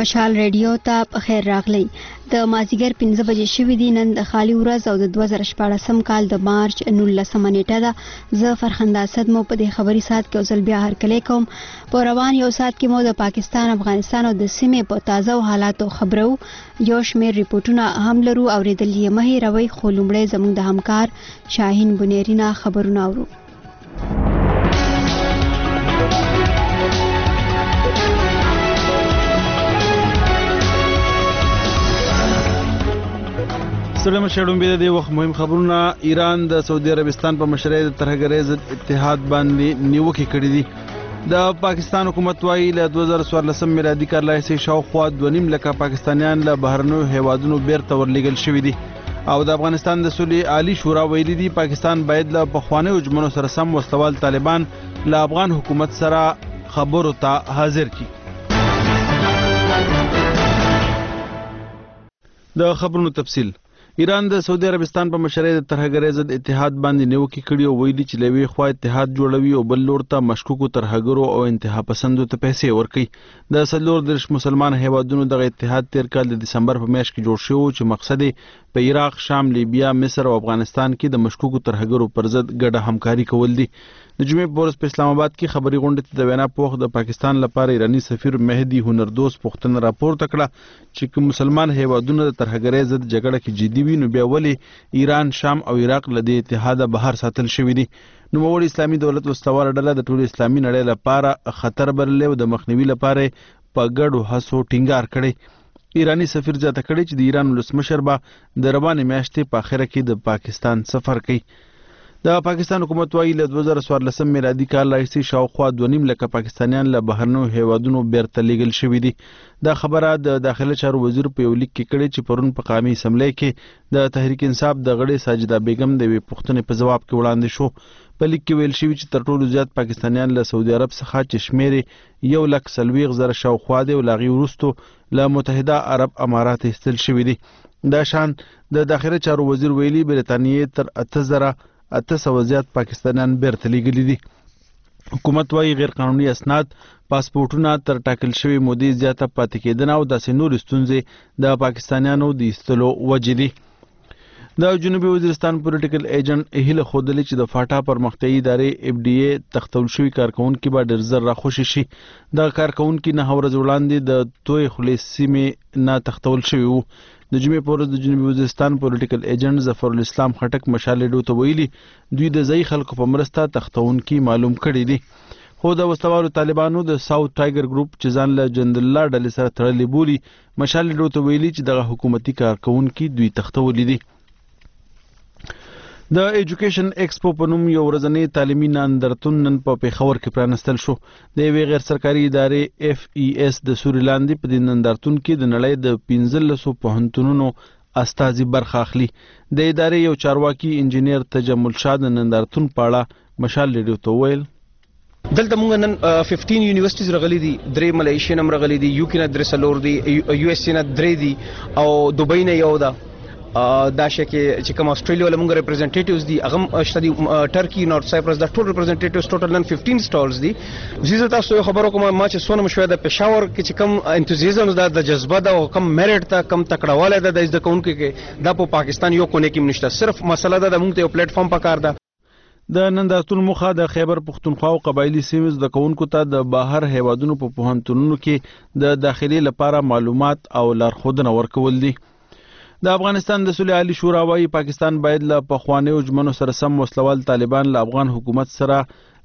مشال ریډیو ته په خیر راغلی. د مازیګر 5 بجې شوې دي. نن د خالي ورځ او د 2014 کال د مارچ 19 نیټه ده. زه فرخنده اسد مو په دې خبري سات کې اوسل بیا هرکلی کوم. په روان یو سات کې مو د پاکستان، افغانستان او د سیمې په تازه حالاتو خبرو. یو شمېر ریپورتونه هم لرو اوریدل یې مه هېروئ، خو لومړی زموږ د همکار شاهین بنیرینه خبرونه اورو. سلام شړم به د وخت مهم خبرونه. ایران د سعودي عربستان په مشرۍ د ترهګرۍ ضد اتحاد باندې نیوکې کړې دي. د پاکستان حکومت وايي له 2014 میلادي کال راهیسې شاوخوا 2.5 لکه پاکستانیان له بهرنیو هیوادونو بیرته ورلېږل شوي دي. او د افغانستان د صلح عالی شورا ویلي دي پاکستان باید له پخوانیو ژمنو سره سم وسلوال طالبان له افغان حکومت سره خبرو ته حاضر کړي. د خبرونو تفصیل. ایران د سعودي عربستان په مشرۍ د ترهګرۍ ضد اتحاد باندې نیوکې کړي او ویلي چې له یوې خوا اتحاد جوړوي او بل لور ته مشکوکو ترهګرو او انتها پسندو ته پیسې ورکوي. د 34 مسلمان هیوادونو دغه اتحاد تیر کال د دسمبر په میاشت کې جوړ شو چې مقصد په عراق، شام، لیبیا، مصر او افغانستان کې د مشکوکو ترهګرو پر ضد ګډه همکاري کول دي. د جمعې په ورځ په اسلام آباد کې خبري غونډې ته د وینا په وخت د پاکستان لپاره ایرانی سفیر مهدي هنردوس پوښتنه راپورته کړه چې کوم مسلمان هیوادونه د ترهګرۍ ضد جګړه کې جدي وي نو بیا ولې ایران، شام او عراق له دې اتحاده بهر ساتل شوي دي. نوموړي اسلامي دولت استواره ډله د ټول اسلامي نړۍ لپاره خطر بللی او د مخنیوي لپاره په ګډو هڅو ټینګار کړی. ایرانی سفیر زیاته کړی چې د ایران ولسمشر به د روانې میاشتې په اخره کې د پاکستان سفر کوي. د پاکستان حکومت وايي له 2014 میلادي کال راهیسې شاوخوا 2.5 لکه پاکستانیان له بهرنیو هیوادونو بیرته لیږل شوي دي. دا خبره د داخله چارو وزیر په یو لیک کې کړې چې پرون په قومي اسمبلی کې د تحریک انصاف د غړې ساجده بیگم د یوې پوښتنې په ځواب کې وړاندې شو. په لیک کې ویل شوي چې تر ټولو زیات پاکستانیان له سعودي عرب څخه چې شمېر 140,000 شاوخوا دی او له هغې وروستو له متحده عرب امارات ایستل شوي دي. دا شان د داخله چارو وزیر ویلي برطانیې تر 800 زیات پاکستانیان بیرته لیږلي دي. حکومت وايي غیر قانوني اسناد، پاسپورټونه تر ټاکل شوي مودې زیاته پاتې کېدنه او داسې نور ستونزې د پاکستانیانو د ایستلو وجې دي. د جنوبي وزیرستان پولیټیکل ایجنټ هیله ښودلې چې د فاټا پرمختیایي ادارې FDA تختول شوي کارکوونکي به ډېر زر راخوشي شي. دغه کارکوونکي 9 ورځې وړاندې د توی خولې سیمې نه تختول شوي وو. د جمعې په ورځ د جنوبي وزیرستان پولیټیکل ایجنټ ظفرالاسلام خټک مشال ریډیو ته ویلي دوی د ځایي خلکو په مرسته تختونکي معلوم کړي دي. خو د وسلوالو طالبانو د ساوث ټایګر ګروپ چې ځان له جندالله ډلې سره تړلي بولي مشال ریډیو ته ویلي چې دغه حکومتي کارکوونکي دوی تختولي دي. د ایجوکیشن ایکسپو په نوم یو ورځنی تعلیمي نندرتون نن په پېښور کې پرانستل شو. د یوې غیر سرکاري ادارې FES د سوري لاندې په دې نندرتون کې د نړۍ د 15 پوهنتونونو استازي برخه اخلي. د ادارې یو چارواکي انجینیر تجمل شاه د نندرتون په اړه مشال ریډیو ته وویل دلته مونږ نن 15 یونیورسيټیز رغلي دي، 3 ملیشیا هم رغلي دي، UK نه 3 سلور دي، USA نه 3 دي او دوبۍ نه یو ده. دا شي چې کوم استرالیا له موږ ریپرزنټیټیوز دي هغه شتدي ټرکی، نورث سایپرس دا ټول ریپرزنټیټیوز ټوټل نن 15 سټالز دي. زه تاسو خبرو کوم ما چې سونه مشوه د پېښور کې چې کوم انتوزیازم د جذبه دا او کم میرټ ته کم تکړهواله ده د ځکهونکو کې دا په پاکستان یو کونه کې نشته. صرف مسله ده د موږ ته یو پلیټ فارم پکار ده. د نندرتون موخه د خیبر پښتونخوا او قبایلی سیمې زده کوونکو ته د بهر هیوادونو په پوهنتونونو کې د داخلي لپاره معلومات او لارښودنه ورکول دي. د افغانستان د صلح عالی شورا وايي پاکستان باید له پخوانیو ژمنو سره سم وسلوال طالبان له افغان حکومت سره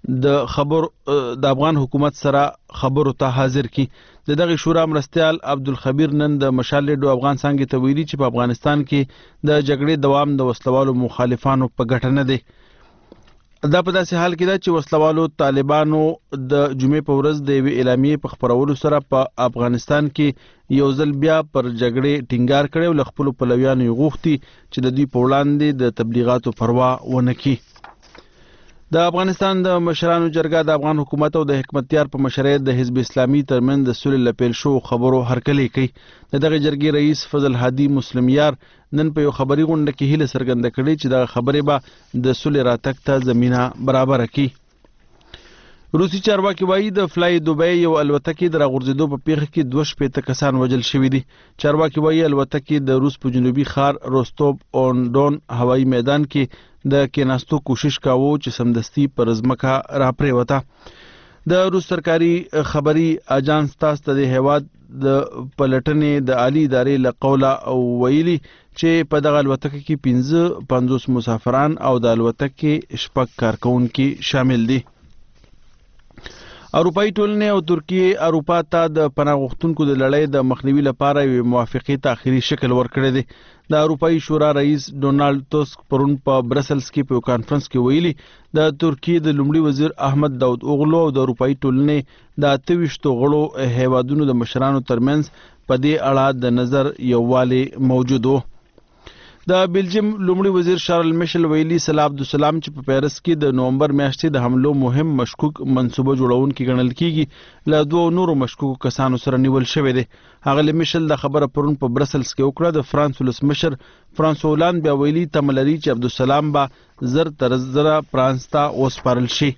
خبرو ته حاضر کی. د دغه شورا مرستیال عبدالخبیر نن د مشال ریډیو افغان څنګه ته ویلي چې په افغانستان کې د جګړې دوام د وسلوالو مخالفانو په ګټه نه دی. دا په داسې حال کې ده چې وسلوالو طالبانو د جمعې په ورځ د یوې اعلامیې په خپرولو سره په افغانستان کې یو ځل بیا پر جګړې ټینګار کړی او له خپلو پلویانو یې غوښتي چې د دوی په وړاندې د تبلیغاتو پروا ونه کړي. د افغانستان د مشرانو جرګه د افغان حکومت او د حکمتیار په مشرۍ د حزب اسلامي ترمن د سولې لپیل شو خبرو هرکلی کوي. د دغه جرګې رئیس فضل هادي مسلمیار نن په یو خبري غونډه کې هیله څرګنده کړې چې دغه خبرې به د سولې راتګ ته زمینه برابره کړي. روسي چارواکي وایي د فلای دوبۍ یو الوتکې د راغورځېدو په پیښه کې 2 کسان وژل شوي دي. چارواکي وایي الوتکې د روس په جنوبي ښار روستوب اون دون هوایي میدان کې د کېناستو کوشش کاوه چې سمدستي پر ځمکه راپرېوته. د روس سرکاري خبري اجانس تاس ته د هیواد د پلټنې د عالی ادارې له قوله ویلي چې په دغه الوتکه کې 50 مسافران او د الوتکې 6 کارکونکي شامل دي. اروپایي ټولنې او ترکیه اروپا ته د پناه غوښتونکو د لړۍ د مخنیوي لپاره یو موافقې ته اخري شکل ورکړی دی. د اروپایي شورا رئیس ډونالد توسک پرون په برسلز کې په کانفرنس کې ویلي د ترکیه د لومړي وزیر احمد داود اوغلو او د اروپایي ټولنې د 28 غړو هیوادونو د مشرانو ترمنځ په دې اړه د نظر یووالی موجود و. د بلجیم لومړي وزیر شارل میشل ویلي صلاح عبدالسلام چې په پیرس کې د نومبر میاشتې د حملو مهم مشکوک منصوبه جوړونکي ګڼل کیږي له 2 نورو مشکوکو کسانو سره نیول شوی دی. هغه میشل د خبره پرون په برسلز کې وکړه. د فرانس ولسمشر فرانسوا هولند بیا ویلي تمه لري چې عبدالسلام به زر تر زره فرانس ته وسپارل شي.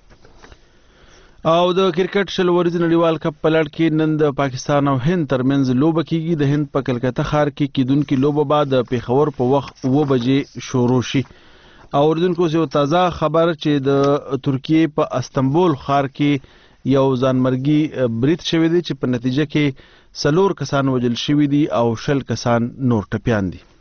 او د کرکټ شل ورځې نړیوال کپ په لړ کې نن د پاکستان او هند ترمنځ لوبه کیږي. د هند په کلکته ښار کې کیدونکي لوبه بعد د پیښور په وخت 9 بجې شروع شي. او اوریدونکو یو تازه خبر چې د ترکیه په استنبول ښار کې یو ځانمرګي برید شوی دی چې په نتیجه کې 4 کسان وژل شوي دي او 10 کسان نور ټپیان دي.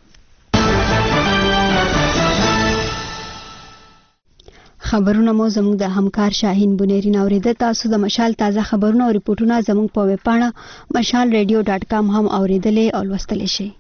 خبرونه مو زموږ د همکار شاهین بنيرین اوریده. تاسو د مشال تازه خبرونه او ریپورتونه زموږ په ویب پاڼه mashalradio.com هم اوریدلې او لوستلی شئ.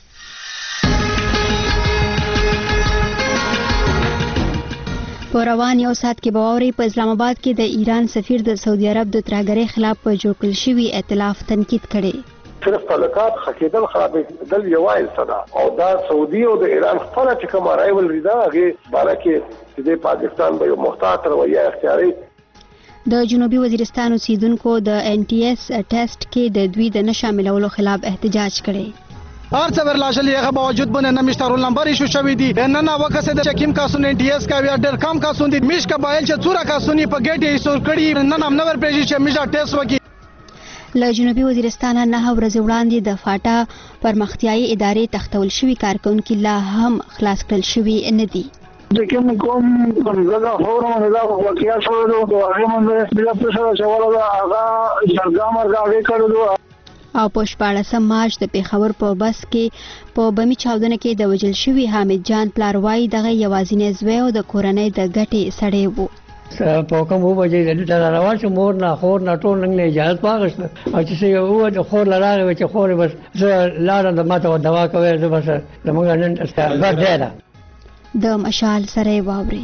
په روان یو ساعت کې به واورئ په اسلام آباد کې د ایران سفیر د سعودي عرب د ترهګرۍ خلاف په جوړ کړل شوي ائتلاف تنقید کړی. صرف تعلقات خکېدل خرابېدل یو وایل ده او دا سعودي او د ایران خپله چې کومه رایولري ده هغې باره کې چې د پاکستان به یو محتاط رویه اختیاري. د جنوبي وزیرستان اوسیدونکو د NTS ټیسټ کې د دوی د نه شاملولو خلاف احتجاج کړی. هر څه ورلاشل یې باوجود باندې نمیشته رول نمبر ایشو شوی دی. نه نه وکړه د چکیم کاسونه NTS کا وی ډر کم کاسون دي میش کا بایل چې څورا کاسونی په ګټ ایشو کړی. نه نام نور پېژې چې میشا ټیسټ وکي. له جنوبي وزیرستان نه ورځ وړاندې د فاټا پرمختیايي ادارې تختول شوي کارکونکي لا هم خلاص کړل شوي نه دي. د کوم دغه هورمون دا واقعیا شوی دی هغه باندې بل څه سره چواله دا هغه جرګه مرګه کړو. او په 14 مارچ د پیښور په بس کې په بمی چاودنه کې د وژل شوي حامد جان پلاروای دغه یوازینی زوی او د کورنۍ د ګټې سړی وو. په کوم وبجې د روان شو مور نه خور نه ټول نه اجازه واغسته او چې یو د خور لاره چې خور بس زه لاړم د ماته دوا کوي زه بس زمونږ نن غږ ده د مشال سره واوري.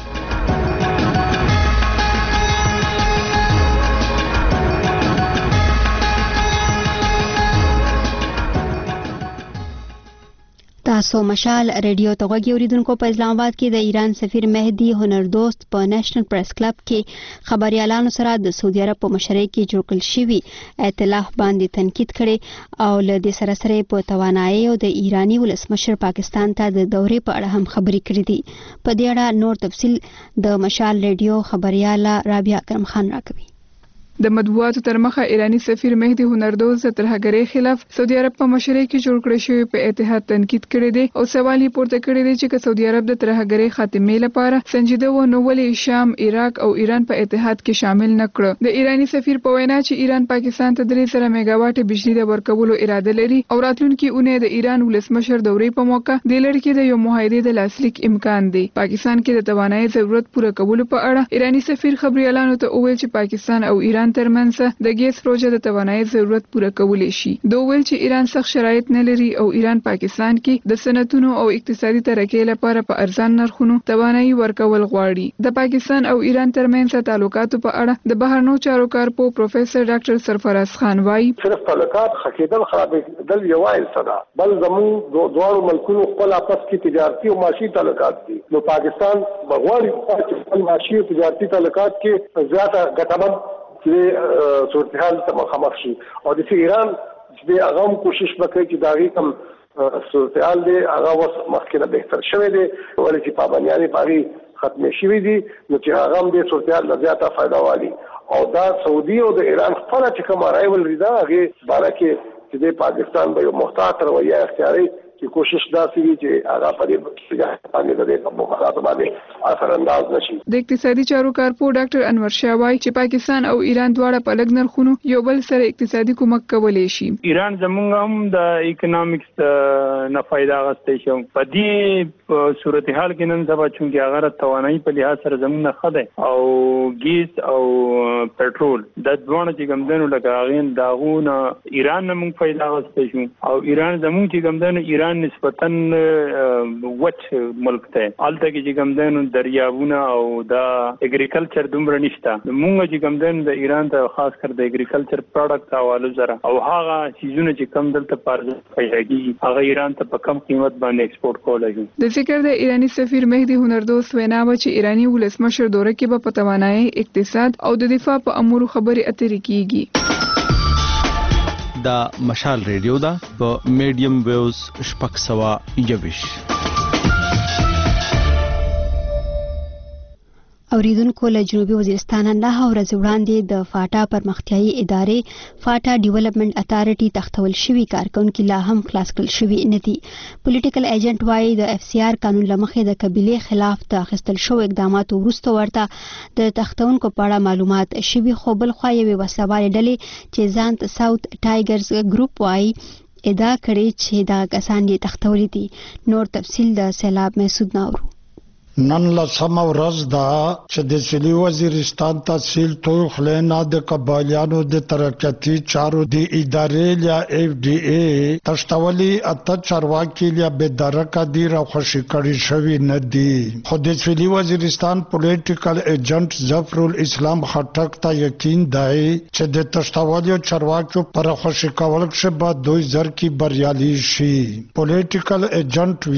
تاسو مشال ریډیو ته غوږی اوریدونکو. په اسلام آباد کې د ایران سفیر مهدی هنردوست په نېشنل پریس کلب کې خبريالانو سره د سعودي عرب په مشرۍ کې جوړ کړل شوی ائتلاف باندې تنقید کړي او له دې سره سره په توانایي او د ایرانی ولسمشر پاکستان ته د دورې په اړه هم خبرې کړې دي. په دې اړه نور تفصیل د مشال ریډیو خبرياله رابعه کرم خان راکوي. د مطبوعاتو تر مخه ایرانی سفیر مهدی هنردوست د ترهګرۍ خلاف سعودي عرب په مشرۍ کې جوړ کړی شوی په اتحاد تنقید کړی دی او سوال یې پورته کړی دی چې سعودي عرب د ترهګرۍ خاتمې لپاره سنجیده و نو ولې شام، عراق او ایران په اتحاد کې شامل نه کړ. د ایرانی سفیر په وینا چې ایران پاکستان ته 300 میگاواټ بجلی د ورکولو اراده لري او راتلونکي اونۍ د ایران ولسمشر دورې په موقع د لړ کې د یو معاهدې د لاسلیک امکان دی. پاکستان کې د توانایي ضرورت پوره کولو په اړه ایرانی سفیر خبريالانو ته وویل چې پاکستان او ایران ترمنځ د ګیس پروژه د توانایي ضرورت پوره کولای شي. دوی ویل چې ایران سخت شرایط نه لري او ایران پاکستان کې د صنعتونو او اقتصادي ترقۍ لپاره په ارزان نرخونو توانایي ورکول غواړي. د پاکستان او ایران ترمنځ تعلقاتو په اړه د بهرنیو چارو کارپو پروفیسور ډاکټر سرفراز خان وایي صرف تعلقات خکېدل خرابېدل یو وایل ده بل زموږ دواړو ملکونو خپل آپس کې تجارتي او معاشي تعلقات دي. نو پاکستان بغواړي چې خپل معاشي او تجارتي تعلقات کې زیاته ګټمن چې صورتحال ته مخامخ شي او د ایران چې هغه هم کوشش وکړي چې دا غي کم صورتحال دی هغه وس مخکې نه بهتر شوی دی ولې چې پابندیان پاري ختم شوي دي نو چې هغه هم د صورتحال نه زیاته فائدہ والی او دا سعودي او د ایران خپل چې کوم رایول ریدا هغه باره کې چې د پاکستان به یو محتاط رویه اختیاري چې کوشش دا کوي چې هغه په دې باندې د کوم مخالفت باندې اثر انداز نشي. د اقتصادي چارو کارپو ډاکټر انور شاه وايي چې پاکستان او ایران دواړه په لږ نرخونو یو بل سره اقتصادي کومک کولی شي. ایران زمونږ هم د اکونومکس نه فائدہ غوښتي شو په دې صورتحال کې نن سبا چې هغه توانایي په لحاظ سره زمونږ خده او ګیس او پټرول د دوه چې ګمدنو لګاغین داغونه ایران نه موږ فائدہ غوښتي شو او ایران زمونږ چې ګمدنو ایران نسبتاً وچ ملک ته الته کې چې ګمدنو دریاونه او دا اګریکلچر دومره نشته موږ چې ګمدن د ایران ته خاص کر د اګریکلچر پروډکټ حواله سره او هغه چیزونه چې کم دلته پارځ پیږي هغه ایران ته په کم قیمت باندې ایکسپورټ کولای. د ذکر د ایرانی سفیر مهدی هنردوست وینا و چې ایرانی ولسمشر دوره کې به په توانایي اقتصاد او د دفاع په امور خبرې اترې کیږي. دا مشال ریډیو دا په میډیم ویوز شپږ سوه یویش. اوریدونکو له جنوبي وزیرستان نه ورځ وړاندې د فاټا پرمختیايي ادارې فاټا ډیولپمنٹ اتارټي تختول شوی کارکونکو لا هم خلاص کړل شوی نه دي. پولیټیکل ایجنټ وايي د اف سی آر قانون لمخې د قبيله خلاف د اخیستل شو اقداماتو وروسته ورته د تختونکو په اړه معلومات شوی خو بل خو یې وسوال ډلې چې ځان ته ساوث ټایګرز ګروپ وايي ادعا کړې چې دا کسان یې تختولې دي. نور تفصیل د سیلاب محسود ناورو. نن لسم ورځ دا چې د سویلي وزیرستان تحصیل توی خلینا د قبایلیانو د ترقیاتی چارو د ادارې یا اف ډي ای تشتولی اته چارواکي یا بدرکه دی را خوشی کړی شوی نه دی. خو د سویلي وزیرستان پولیټیکل ایجنټ ظفر الاسلام خټک ته یقین دی چې د تشتولی چارواکو پر خوشی کول کې به دوی زر کی بریالي شي. پولیټیکل ایجنټ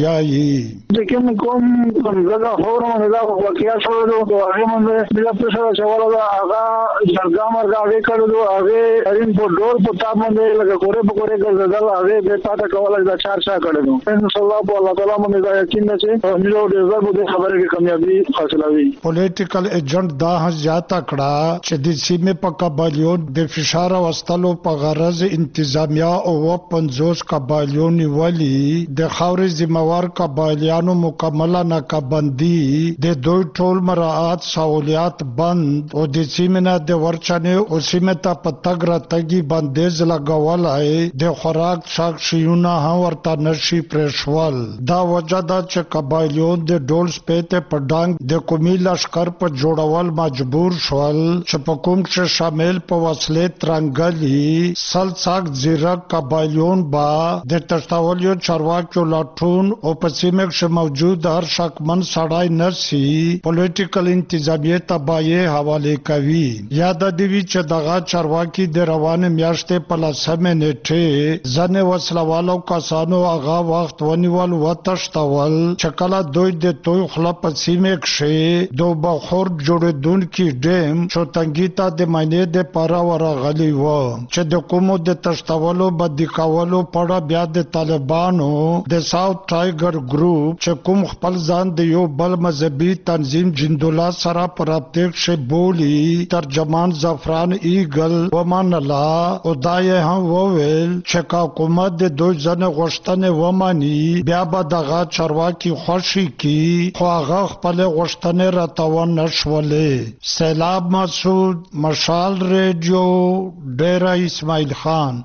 وایي کوم هورمون دا واقعیا شروع دو هغه باندې بیا پرشر چواله دا هغه جرګامر هغه کړو هغه رین په ډور په تاب باندې لکه کوره په کوره ګرځدل هغه به پاته کوله دا چارچا کړو ان شاء الله په الله تعالی باندې دا یقین نه چې ملو د زړه په خبره کې کامیابی حاصلوي. پولیټیکل ایجنټ دا زیاته کړه چې د سیمه په قبایلیو د فشار واستلو په غرض انتظامیه او 50 قبایلیو نیولي د خاورې ذمہوار قبایلیانو مکمله ناکابندي د دوی ټول مراعات سہولیات بند او د سیمه د ورچنه او سیمه ته پتګ راتګي بندیز لګولای د خوراک شاکشیونه هم ورته نشي پرشوال. دا وجه دا چې قبایلیو د ډول سپېته پډانګ د قومي لشکر په جوړول مجبور شول چې په کوم کې شامل په وسلې ترنګلي سلساک زیرک قبایلیون با د تشتاولیو چارواکو لاټون او په سیمه کې موجود هر شکمن سړای نرسي پولیټیکل انتظامیه تبایه حواله کوي. یاد دی چې دغه چارواکي د روان میاشتې په لسمه نیټه ځنه وسلوالو کسانو هغه وخت ونیول وتشتول چې کله دوی د توي خلپ سیمه کې دو بخور جوړدونکو ډیم چوتنګی ته د مینې د پاره ورغلی و چې د کومو د تشتولو بدی کولو پړه بیا د طالبانو د ساوث ټایګر ګروپ چې کوم خپل ځان د یو بل مذهبي تنظیم جندولا سره پرابطیک شه بولی ترجمان زعفران ایگل ومان الله او دای هم وویل چې حکومت د دوی ځنه غوښتنه وماني بیا به دغه چارواکي خوشي کی خو هغه خپل غوښتنه راتاون نشولې. سیلاب مسعود مشال ریډیو ډیرا اسماعیل خان.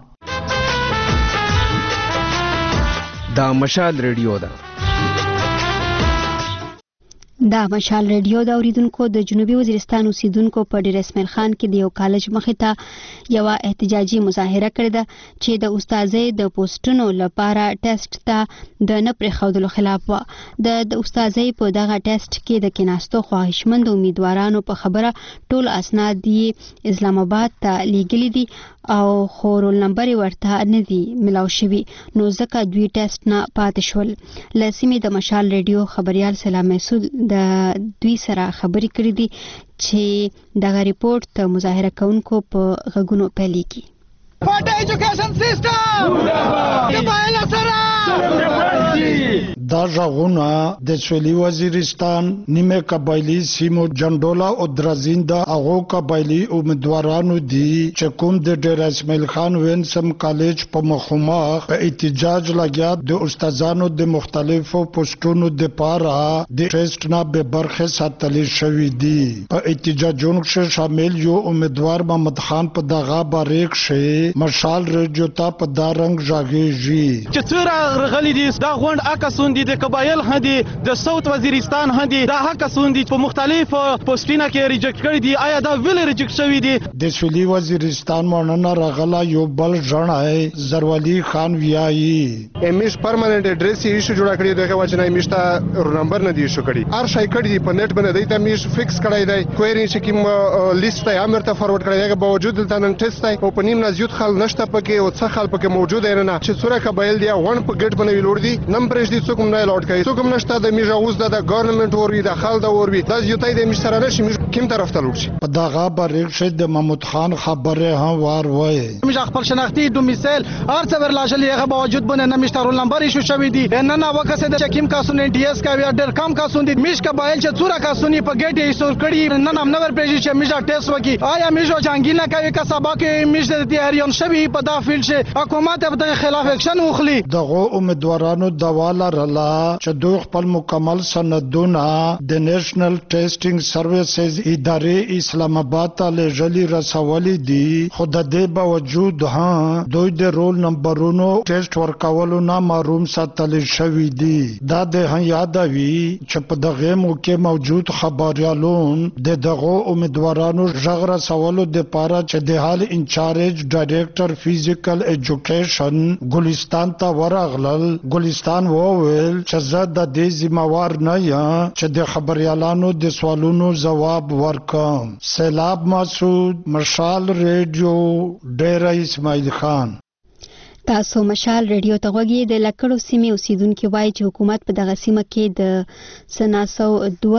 دا مشال ریډیو دا مشال ریډیو دا اوریدونکو د جنوبي وزیرستان اوسیدونکو په ډیر اسماعیل خان کې د یو کالج مخې ته یو احتجاجي مظاهره کړې ده چې د استادۍ د پوسټونو لپاره ټیسټ ته د نه پرېښودلو خلاف و. د استادۍ په دغه ټیسټ کې د کیناستو خواهشمند امیدوارانو په خبره ټول اسناد یې اسلام آباد ته لیږلي دي او خو رول نمبر ورته نه دی ملاو شوی نو ځکه دوی ټیسټ نه پاتې شول. له سیمې د مشال ریډیو خبريال سلام محسود د دوی سره خبرې کړې دي چې دغه ریپورت ته مظاهره کوونکو په غږونو پیلېږي. فاټا ایجوکیشن سیستم قبایل سره دا ژغونه د سویلي وزیرستان نیمه قبایلی سیمو جنډولا او درزیندا هغه قبایلی امیدوارانو دي چې کوم د ډیر اسماعیل خان وینسم کالج په مخمخ په احتجاج لګیا د استادانو د مختلفو پوسټونو د پاره د ټیسټ نه به برخه ساتل شوې دي. په احتجاجونو کې شامل یو امیدوار محمد خان په دغه باریک شي مشال رجو ته په دارنګ ژاګيږي چې څوره غلي دي دا غونډ اکاسون دي د قبایل هدي د ساوث وزیرستان هدي دا اکاسون دي په مختلف پوسټینه کې ریجکټ کړی دي. آیا دا ویل ریجکټ شوی دي؟ د سویلي وزیرستان مونږ راغلا یو بل ژړای زروالي خان ویایي امیش پرمننت ایڈریس ایشو جوړ کړی دغه وجنه امیشتا نمبر نه دی شو کړی ار شای کړی په نت باندې دیتا میش فکس کړی دی کوئری چې کوم لیست ته امر ته فارورډ کړی دی باوجود دلته نن ټیسټ دی او په نیم نزیوت خل نشته پکې او څه خل پکې موجود نه چې څوره قبایل دی ون په ګټ باندې ویلور دي نمبر دې څوک نه لوټ کوي څوک نشته د میژه اوس د ګورنمنت ورې د خل د ورې د یوتای د مشتره نشي کوم طرف ته لوټ شي. په دغه باریک شه د محمود خان خبره هم وار وای میژه خپل شناختی دومیسیل ار څور لاشل یغه باوجود باندې نه مشترو نمبر ایشو شوی دی نه نه وکسه د چکیم کاسون ډي اس کا وی ډر کم کاسون دي میش قبایل چې څوره کاسونی په ګټ ایسو کړي نه نام نور پېژي چې میژه ټیسټ وکي آیا میژه جنگیلا کوي کا سبا کې میژه د تیاریون شوی په دا فیلډ شه حکومت په دغه خلاف اکشن وخلی. دغه امیدوارانو دواله رلا چې دوی خپل مکمل سندونه د نېشنل ټیسټینګ سروسز ادارې اسلام آباد ته لېږلي رسولي دي خو د دې باوجود دوی د رول نمبرونو ټیسټ ورکولو نه محروم ساتل شوي دي. دا د یادوي چې په دغه موقع موجود خبريالون د دغه امیدوارانو ژغ رسولو د پاره چې د حال انچارج ډایریکټر فزیکل ایجوکیشن ګلستان ته ورغلل. ګلستان وویل چې زه د دې ذمہوار نه یم چې د خبريالانو د سوالونو جواب ورکم. سیلاب مسعود مشال ریډیو ډیر اسماعیل خان. تاسو مشال ریډیو ته غوږی د لکړو سیمې اوسیدونکو وایي چې حکومت په دغه سیمه کې د سناسو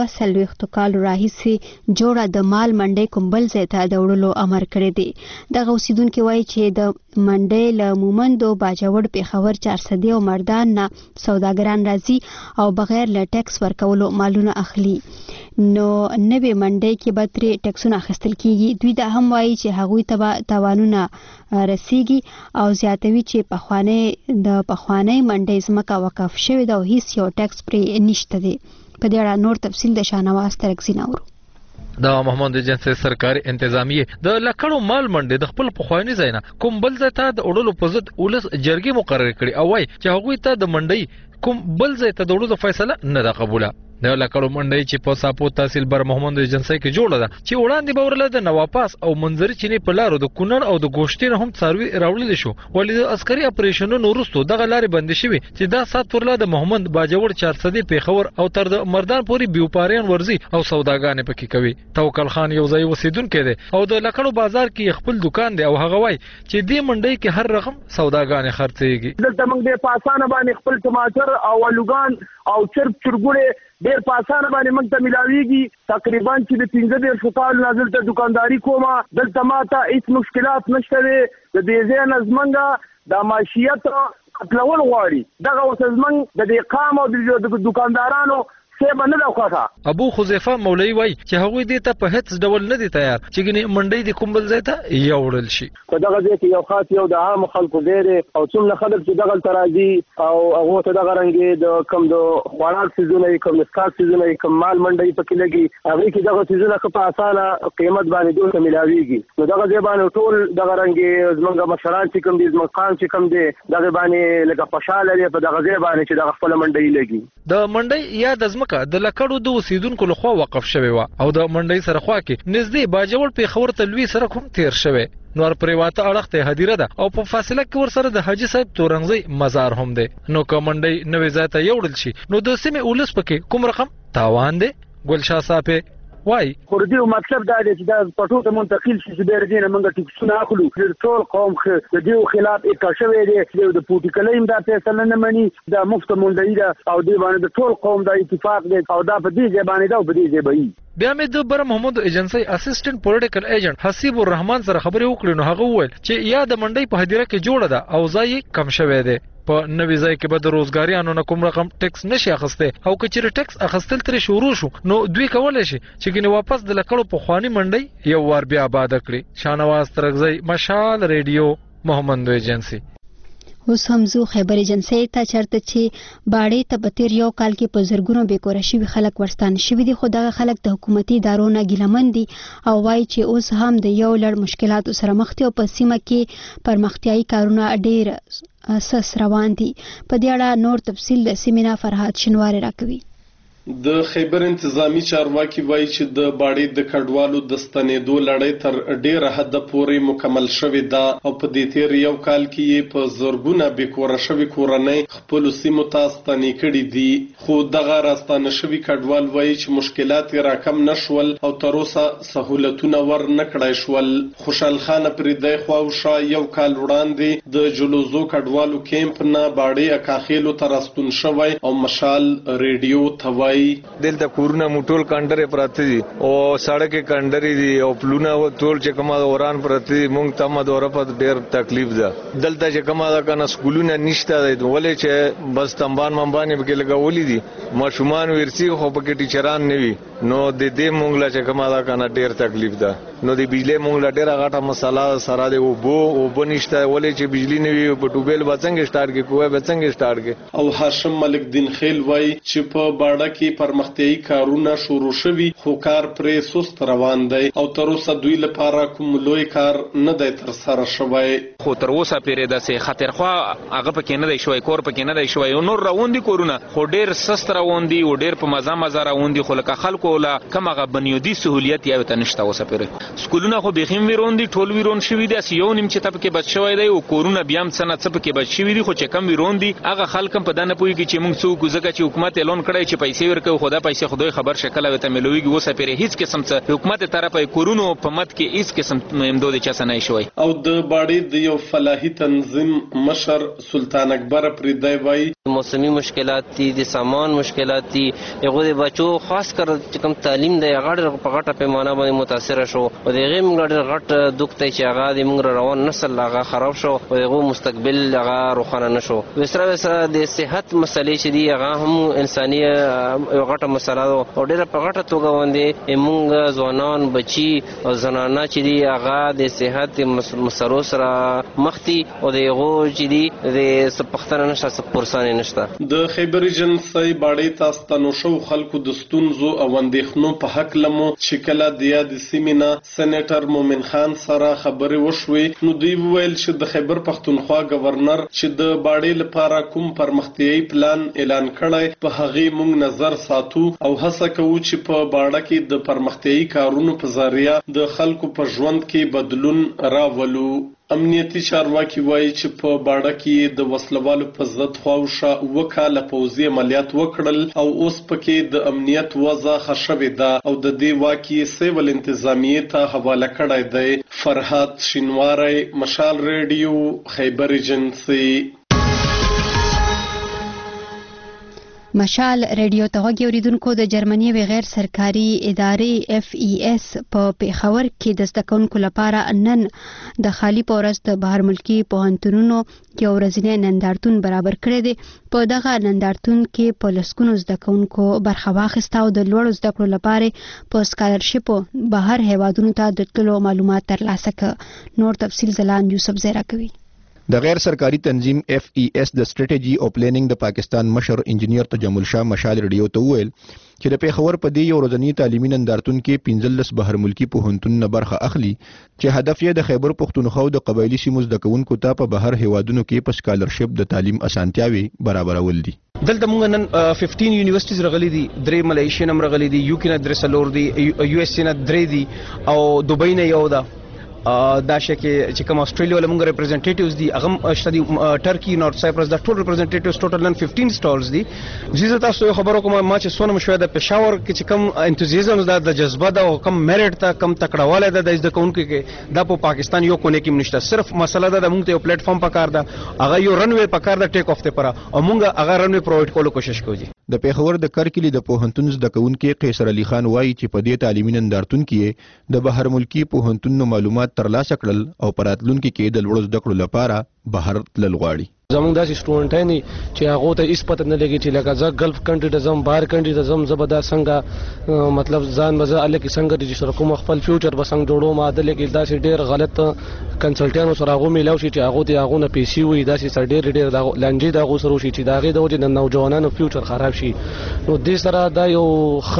2 کال راهیسي جوړه د مال منډي کومبل ځای ته د وړلو امر کړی دی. دغه اوسیدونکو وایي چې د منډي له مومندو باجوړ پیښور 400 او مردان نه سوداګران راځي او بغیر له ټیکس ورکولو مالونه اخلي. نو نوې منډي کې به ترې ټیکسونه اخیستل کیږي. دوی دا هم وایي چې هغوی ته تاوانونه رسیږي او زیاتوي چې د پخوانی منډي ځمکه وقف شوې ده او هیڅ یو ټیکس پرې نشته دی. په دې اړه نور تفصیل د شاهنواز ترکزی نورو. د محمد ایجنسی سرکاري انتظامیه د لکړو مال منډي د خپل پخوانی ځای نه کوم بل ځای ته د وړلو په ضد ولس جرګې مقرر کړي او وایي چې هغوی ته د منډي کوم بل ځای ته د وړلو فیصله نه ده قبوله. د لکړو منډي چې په ساپو تحصیل بر محمد ایجنسی کې جوړه ده چې وړاندې به ورله د نواپاس او منځري چینی په لارو د کونړ او د ګوشتین هم څاروي راوړل شو ولې د عسکري اپریشنونو وروسته دغه لارې بند شوې چې دا سات ورله د محمد باجوړ 400 پیښور او تر د مردان پورې بیوپاریان ورزي او سوداګانې پکې کوي. توکل خان یو ځای وسیدونکو دی او د لکړو بازار کې خپل دکان دی او هغه وای چې دې منډي کې هر رقم سوداګانې خرڅيږي. دلته موږ د پاسانه باندې خپل ټماټر او الوګان او چرګوړې ډېر پاسانه باندې موږ ته ملاويږي. تقریبا چې د 15 کال نازل ته دکانداري کومه دلته ماته هیڅ مشکلات نشته. د دې ځای نظمنګ د معیشت قتلول غواړي دغه اوس زمنګ د دې قام او د دکاندارانو سیبه نه راوخه. ابو خزیفه مولوی وای چې هغوی دې ته په هیڅ ډول نه دي تیار چې ګنې منډي د کومبل ځای ته یوړل شي. په دغه ځای کې یو خاص یو د عام خلکو ډېر او څومره خلک چې دغه ترازی او هغه ته دغه رنګ د کم د خوراک سيزونه کم اسکات سيزونه کم مال منډي پکې لګي هغه کې دغه سيزونه په اسانه قیمت باندې دوی ته ملاويږي. نو دغه ځای باندې ټول دغه رنګ زمونږ مشران چې کوم دي زمقان چې کوم دي دغه باندې لکه خوشاله دي په دغه ځای باندې چې دغه خپل منډي لګي. د منډي یا د د لکړو د اوسیدونکو لخوا وقف شوی و او د منډي سره خوا کې نږدې باجوړ پیښور ته لوی سره کوم تیر شوی. نور پریواته اړخ ته هدیره ده او په فاصله کې ور سره د حاجی صاحب تورنګزی مزار هم ده. نو کومنډي نوې ځای ته یوړل شي نو د سیمې ولس پکې کوم رقم تاوان ده. ګلشاه صاحب وای خردي مطلب دا دی چې دا پټو ته منتقل شي چې ډېر دینه موږ ټیکسونه اخلو. ټول قوم د دې خلاف اکشوي دي چې د پولیټیکلیم دا فیصله نه مني دا مفت منډي ده او دی باندې د ټول قوم د اتفاق دی او دا په دې ځای باندې دا په دې ځای باندې. بیا مې د بر محمد ایجنسی اسسټنټ پولیټیکل ایجنټ حسیب الرحمن سره خبرې وکړې نو هغه وویل چې یا د منډي په هدیره کې جوړه ده او ځای کم شوی دی. په نوې ځای کې به د روزګاریانو نه کوم رقم ټیکس نشي اخیسته او که چیرې ټیکس اخیستل ترې شروع شو نو دوی کولای شي چې ګنې واپس د لکړو په خواني منډي یو وار بیا آباد کړي. شانواز ترغزی، مشال ریډیو، محمد ایجنسی. اوس هم زو خیبر ایجنسی ته چرته چې باړې ته بتیر یو کال کې په زرګونو بیکوره شوي خلک ورستان شوي دي، خو دغه خلک د حکومتي ادارو نه ګیلمن دي او وایي چې اوس هم د یو لړ مشکلاتو سره مخ دي او په سیمه کې پرمختیایي کارونه ډېر اساس روان دي. په دې اړه نور تفصیل د سیمینا فرهاد شنواری راکوي. د خیبر انتظامی چارواکي وایي چې د باړې د کډوالو د ستنېدو لړۍ تر ډیره حد پورې مکمل شوې ده او په دې تیر یو کال کې یې په زرګونه بیکوره شوي کورنۍ خپلو سیمو ته ستنې کړي دي، خو دغه راستانه شوي کډوال وایي چې مشکلات یې راکم نه شول او تر اوسه سهولتونه ور نه کړای شول. خوشحال خان پریدی خواوشا یو کال وړاندې د جلوزو کډوالو کیمپ نه باړې اکاخیلو ته راستون شوی او مشال ریډیو ته وایي دلته کورونه موټول کانډرې پراته دي او سړکې کانډرې دي او پلونه ټول چې کومه وران پراته دي. مونږ ته مدوره په ډېر تکلیف ده. دلته چې کومه ده کنه سکولونه نشته دی ولې چې بس تنبان منبانې پکې لګولي دي، ماشومان ورسي خو پکې ټیچران نه وي نو د دې مونږ لا چې کومه ده کنه ډېر تکلیف ده. نو د بجلی مونږ لا ډېره غټه مسله سره دی اوبه نشته ولې چې بجلی نه وي په ټوبیل به څنګه سټارټ کې کوه به څنګه سټارټ کې. او هاشم ملک دین خیل وایي چې په باړه کې پرمختیایي کارونه شروع شوي خو کار پرې سست روان دی او تر اوسه دوی لپاره کوم لوی کار نه دی ترسره شوی. خو تر اوسه پرې داسې خطرخوا هغه پکې نه دی شوی، کور پکې نه دی شوی او نور روان دي کورونه خو ډېر سست روان دي او ډېر په مزه روان دي خو لکه خلکو لا کوم هغه بنیادي سهولیت یې ته نشته. اوسه پرې سکولونه خو بېخیم ویرون دي، ټول ویرون شوي دي، یو نیم چې ته پکې بچ شوی دی او کورونه بیا هم څه نه څه پکې بچ شوي دي خو چې کم ویرون دي هغه خلک هم په دا نه پوهېږي چې موږ څه وکړو ځکه چې حکومت اعلان کړی چې پیسې ورکوي خو دا پیسې خدای خبر شکل ته ملويږي. اوسه پرې هیڅ قسم څه حکومت طرفه کورونو په مت کې هیڅ قسم امداد چا نه شوی. او د باړې د یو فلاحي تنظیم مشر سلطان اکبر پریدی وایي موسمی مشکلات دي، د سامان مشکلات دي، هغه د بچو خاص کر چې کوم تعلیم دی هغه په غټه پیمانه باندې متاثر شو او دغه موږ غټ دوک ته چې هغه د موږ روان نسل هغه خراب شو او هغه مستقبل هغه روښانه نشو. وسره د صحت مسلې چې دی هغه هم انساني یو غټه مسله ده او ډېر په غټه توګه باندې موږ ځوانان بچي او زنانه چې دی هغه د صحت مسلو سره مخ دي او دغه چې دی د پښتنه نشه پرسانه نشته. د خیبر ایجنسی باړې ته ستنو شو خلکو د ستونزو او اندېښنو په حق لمو چې کله د یاد سیمینا سېنیټر مومن خان سره خبرې وشوې نو دوی وویل چې د خیبر پښتونخوا گورنر چې د باړې لپاره کوم پرمختیایي پلان اعلان کړی په هغې موږ نظر ساتو او هڅه کوو چې په باړه کې د پرمختیایي کارونو په ذریعہ د خلکو په ژوند کې بدلون راولو. امنیتي چارواکي وایي چې په باړه کې د وسلوالو په ضد خواوشا وکاله پوځي عملیات وکړل او اوس پکې د امنیت وضع ښه شوې ده او د دې واکي سیول انتظامیې ته حواله کړی دی. فرهاد شینواری، مشال ریډیو، خیبر ایجنسی. مشال ریډیو ته غوږی اوریدونکو د جرمني غیر سرکاري ادارې FES په پیښور کې د زده کوونکو لپاره نن د خالی پورس د بهر ملکی پوهنتونونو یو ورځنی نندارتون برابر کړی دی. په دغه نندارتون کې په لسګونو زده کوونکو برخه واخیسته او د لوړو زده کړو لپاره په سکالرشیپو بهر هیوادونو ته د تللو معلومات ترلاسه کړ. نور تفصیل زلان یوسف زیرا کوي. د غیر سرکاري تنظیم FES د سټریټیجی او پلانینګ د پاکستان مشر انجینیر تجمل شاه مشال ریډیو ته وویل چې د پیښور په دې یو ورځنی تعلیمي نندارتون کې 15 بهر ملکی پوهنتونونه برخه اخلي چې هدف یې د خیبر پښتونخوا د قبایلی سیمو زده کوونکو ته په بهر هیوادونو کې په سکالرشپ د تعلیم اسانتیاوي برابرول دي. دلته موږ نن 15 یونیورسيټیز رغلي دي، درې ملیشیا هم رغلي دي، UK نه درې څلور دي، USA نه درې دي او دوبۍ نه یو ده. دا شکه چې کوم استرالیا له موږ ریپرزنټیټیوز دي هغه شتي ټرکی نورث سایپرس دا ټول ریپرزنټیټیوز ټوټل نن 15 سټالز دي. زه تاسو خبرو کوم ما چې سونه مشوه د پېښور کې چې کوم انتوزیازم د جذبه دا او کم میرټ ته کم تکړهواله ده د ځکهونکو کې دا په پاکستان یو کونه کې نشته. صرف مسله ده موږ ته یو پلیټ فارم پکار ده، هغه یو رنوي پکار ده ټیک اف ته پر او موږ هغه رنوي پرووایډ کولو کوشش کوو. د پیښور د کرکلی د پوهنتون زده کوونکي قیصر علي خان وایي چې په دې تعلیمي نندارتون کې د بهر ملکی پوهنتونونو معلومات ترلاسه کړل او پراتلونکو کې د لوړ زده کړو لپاره بهر تلل غواړي. زمونږ داسې سټوډنټان دي چې هغه ته هیڅ پته نه لګي چې لکه زه ګلف کنټری ته ځم بهر کنټری ته ځم زه به دا څنګه مطلب ځان مزه الګ څنګه رجسټر کوم خپل فیوچر به څنګه جوړوم عادل کې داسې ډېر غلط کنسلټنټ سره هغه میلاو شي چې هغه ته هغه نه پیسې وي داسې سر ډېر لانجې دا غو سره شي چې دا غي د وجه د نوجوانانو فیوچر خراب شي نو دې سره دا یو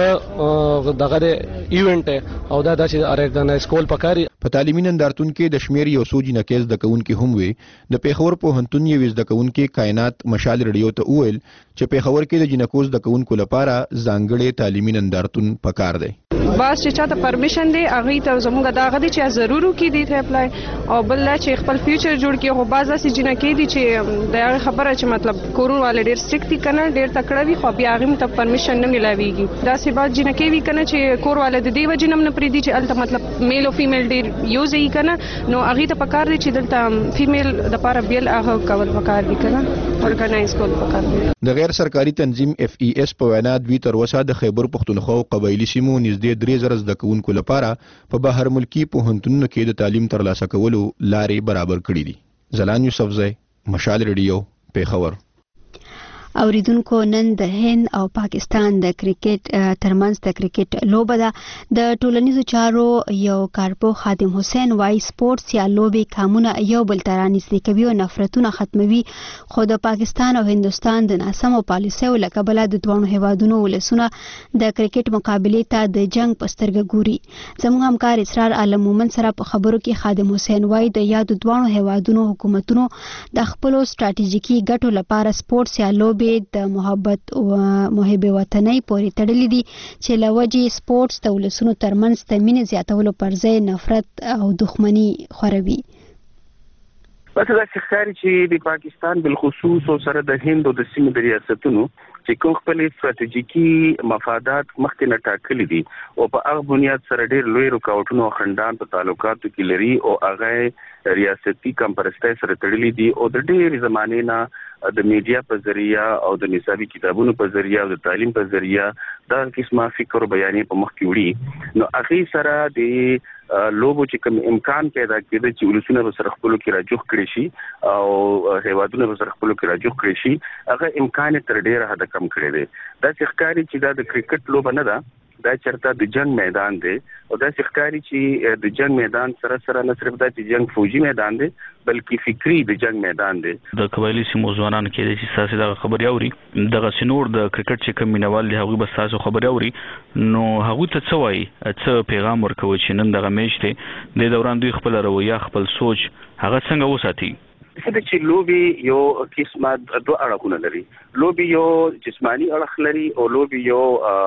خ دغه ایونت او دا داسې ارګنایز کول پکاري په تعلیمي نندارتون کې د شمیر یو سوجي نکیز د کونکو هم وي د پیښور پوهنتون یو د کونکو کائنات مشال رادیو ته ویل چې پیښور کې د جنکوز د کونکو لپاره ځانګړي تعلیمي نندارتون پکار دی بس چې چاته پرمیشن دی هغه ته زموږ دا غدي چې ضرورو کې دی ته اپلای او بل چې خپل فیوچر جوړ کړي خو باز اسې جنکې دي چې دا خبره چې مطلب کورون والے ډیر سټریکټ دي کنه ډیر تکړه وي خو بیا هغه ته پرمیشن نه ملاويږي دا سه بعد جنکې وی کنه چې کور والے د دې وجنم نه پریدي چې الته مطلب میل او فیمیل ډیر یوز یې کنه نو هغه ته پکار دي چې دلته فیمیل د لپاره بیل هغه کول پکار دي کنه اورګنایز کول پکار دي د غیر سرکاري تنظیم FES په وینا دوی تر اوسه د خیبر پختونخوا قبایلی سیمو نږدې 3000 زده کوونکو لپاره په بهر ملکی پوهنتونونو کې د تعلیم ترلاسه کولو لارې برابر کړې دي زلان یوسفزی مشال ریډیو پیښور اوریدونکو نن د هند او پاکستان د کرکټ ترمنځ د کرکټ لوبه ده د ټولنیزو چارو یو کارپو خادم حسین وای سپورتس یا لوبې کامونه یو بل ته رانږدې کوي او نفرتونه ختموي خو د پاکستان او هندستان د ناسمو پالیسیو له کبله د دوه هیوادونو ولسونه د کرکټ مقابلې ته د جنگ په سترګه ګوري زموږ همکار اسرار عالم مومن سره په خبرو کې خادم حسین وای د یادو دوه هیوادونو حکومتونو د خپل ستراتیژیکي ګټو لپاره سپورتس یا لوبې د محبت او محب وطنۍ پورې تړلې دي چې لوجي سپورتس د ولسونو ترمنځ د مینې زیاتولو پر ځای نفرت او دښمنۍ خوروي پس دا ښکاري چې د پاکستان بالخصوص او سره د هند او د سیمې د ریاستونو چې کوم خپل ستراتیژیکي مفادات مخکې نه ټاکلي دي او په هغه بنیاد سره ډېر لوی رکاوټونه او خندان په تعلقاتو کې لري او هغه ریاستي کمپرستۍ سره تړلي دي او د ډېر زمانې نه د میډیا په ذریعہ او د نصابي کتابونو په ذریعہ او د تعلیم په ذریعہ دا قسمه فکر او بیانې په مخ کې وړي نو هغه سره د لوبو چې کوم امکان پیدا کېده چې ولسونه به سره خپل کې راجوخ کړي شي او هیوادونه به سره خپل کې راجوخ کړي شي هغه امکان تر ډیره حد کم کړی دی دا ښکاري چې دا د کرکټ لوبه نه ده دا چرته د جنگ میدان دی او دا ښکاري چې د جنگ میدان سره سره نه صرف د جنگ فوجي میدان دی بلکې فکری د جنگ میدان دی د قبایلی سیمو ځوانان کې د سیاسي د خبري اوري د سنور د کرکټ چې کوم مینوال دی هغه بس تاسو خبري اوري نو هغه ته څه وایي څه پیغام ورکوي چې نن دغه میچ ته د دوران دوی خپل رویه خپل سوچ هغه څنګه وساتي چې لوبي یو قسمه دوه اړخونه لري لوبي یو جسمانی اړخ لري او لوبي یو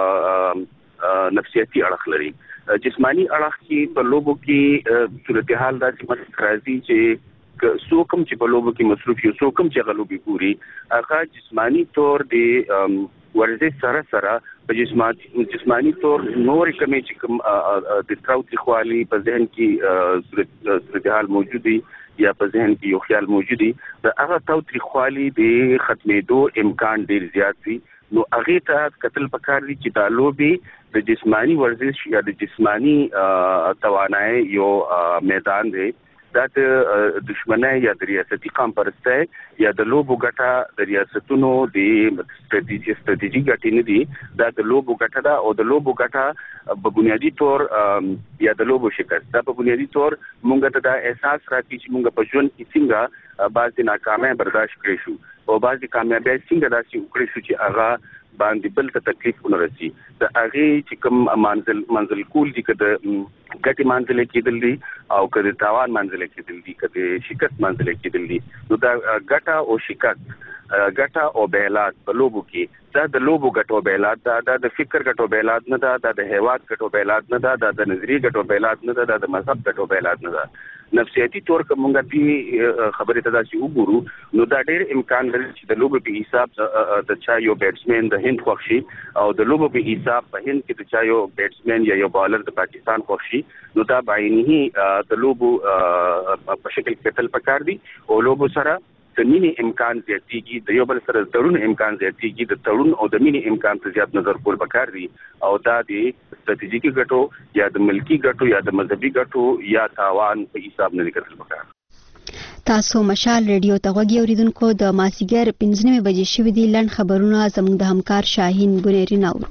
نفسیاتي اړخ لري جسمانی اړخ کې په لوبو کې صورتحال داسې راځي چې څوک چې په لوبو کې مصروف یو څوک چې غلوبي ګوري هغه جسمانی طور دی ورزش سره سره په جسمانی طور نور کمی چې کوم د تراوتی خوالي په ذهن کې صورتحال موجودي یا په ذهن کې یو خیال موجودي د هغه تراوتی خوالي د ختمېدو امکان ډیر زیات وي نو هغه ته قتل پکار دي چې دا لوبي د جسمانی ورزش یا د جسمانی توانایي یو میدان دی دا د دشمنۍ یا د ریاستي کمپرستۍ یا د لوبو ګټه د ریاستونو د ستراتیژي ګټې نه دي دا د لوبو ګټه ده او د لوبو ګټه په بنیادی طور یا د لوبو شکست دا په بنیادی طور مونږ ته دا احساس راکړي چې مونږ په ژوند کې څنګه بعض ناکامۍ برداشت کړی شو او بعض کامیابۍ څنګه داسې وکړی شو چې هغه باندې بل ته تکلیف ونرسي د هغه چې کوم منزل کول دي کده ګټي منزل کېدل دي او کده تاوان منزل کېدل دي کده شکست منزل کېدل دي نو دا ګټه او شکست ګټه او بیلات په لوبو کې دا د لوبو ګټو بیلات دا د فکر ګټو بیلات نه دا د هیواد ګټو بیلات نه دا د نظری ګټو بیلات نه دا د مذهب ګټو بیلات نه دا نفسیاتي طور کومه دې خبره ته دا چې وګورو نو دا ډېر امکان لري چې د لوبو په حساب د چا یو بیټسمن د هند خوښي او د لوبو په حساب په هند کې د چا یو بیټسمن یا یو بالر د پاکستان خوښي نو دا باینه د لوبو په شکل کې تل پکار دي او لوبو سره د مینې امکان زیاتېږي د یو بل سره تړون امکان زیاتېږي د تړون او د مینې امکان ته زیات نظر کول پکار دي او دا د ستراتیژیکي ګټو یا د ملکی ګټو یا د مذهبي ګټو یا تاوان په حساب نه لیکل پکار تاسو مشال ریډیو ته غوږی اوریدونکو د مازیګر 15 بجې شوې دي لړن خبرونه زموږ د همکار شاهین بنيري ناور.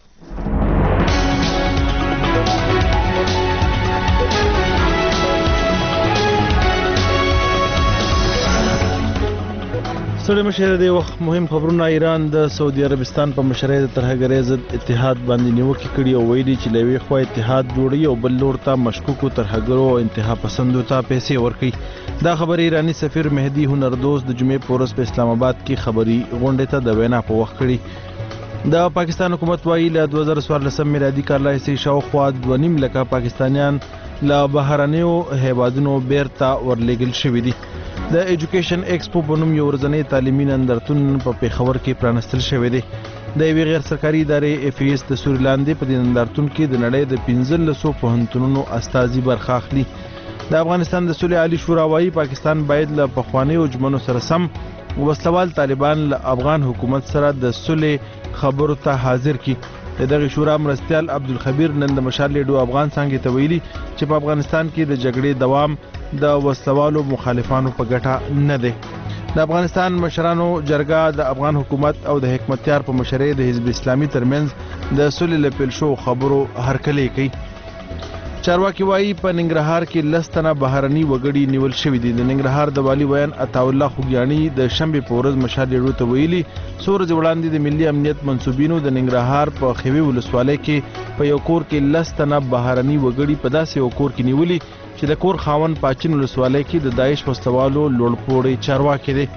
سړی مشر دی وخت مهم خبرونه. ایران د سعودي عربستان په مشرۍ د ترهګرۍ ضد اتحاد باندې نیوکه کړې او ویلي چې لوي خو اتحاد جوړي او بل لور ته مشکوکو ترهګرو او انتها پسندو ته پیسې ورکړي. دا خبر ایرانی سفیر مهدی هنردوز د جمعې پورس په اسلام آباد کې خبري غونډه ته د وینا په وخت کړي. د پاکستان حکومت وايي له 2014 میلادي کال راهیسې شاوخوا 2.5 لک پاکستانیان له بهرنیو هیوادونو بیرته ورلېږل شوي دي. د ایجوکیشن ایکسپو په نوم یو ورځنی تعلیمي نندارتون په پیښور کې پرانستل شوی دی. د یوې غیر سرکاري ادارې FES د سوري لاندې په دې نندارتون کې د نړۍ د 1500 پوهنتونونو استازي برخه اخلي. د افغانستان د صلح عالی شورا وايي پاکستان باید له پخوانیو جمنو سره سم وسلوال طالبان له افغان حکومت سره د صلح خبرو ته حاضر کړي. دغه شورا مرستیال عبدالخبیر نن د مشال لیډو افغان څنګه ته ویلي چې په افغانستان کې د جګړې دوام د وسلوالو مخالفانو په ګټه نه دی. د افغانستان مشرانو جرګه د افغان حکومت او د حکمتیار په مشرۍ د حزب اسلامي ترمنځ د صلح لپیل شو خبرو هرکلی کوي. چارواکي وایي په ننګرهار کې لستنه بهرني وګړي نیول شوی دي. د ننګرهار د والی ویان عطا الله خوګیانی د شنبه په ورځ مشال لیډو ته ویلي سورج وړاندې د ملي امنیت منسوبینو د ننګرهار په خوي ولسوالۍ کې په یو کور کې لستنه بهرني وګړي په داسې یو کور کې نیولي چې د کور خاون پاچین ولسوالۍ کې د داعش وسوالو لوړپوړی چارواکي دي.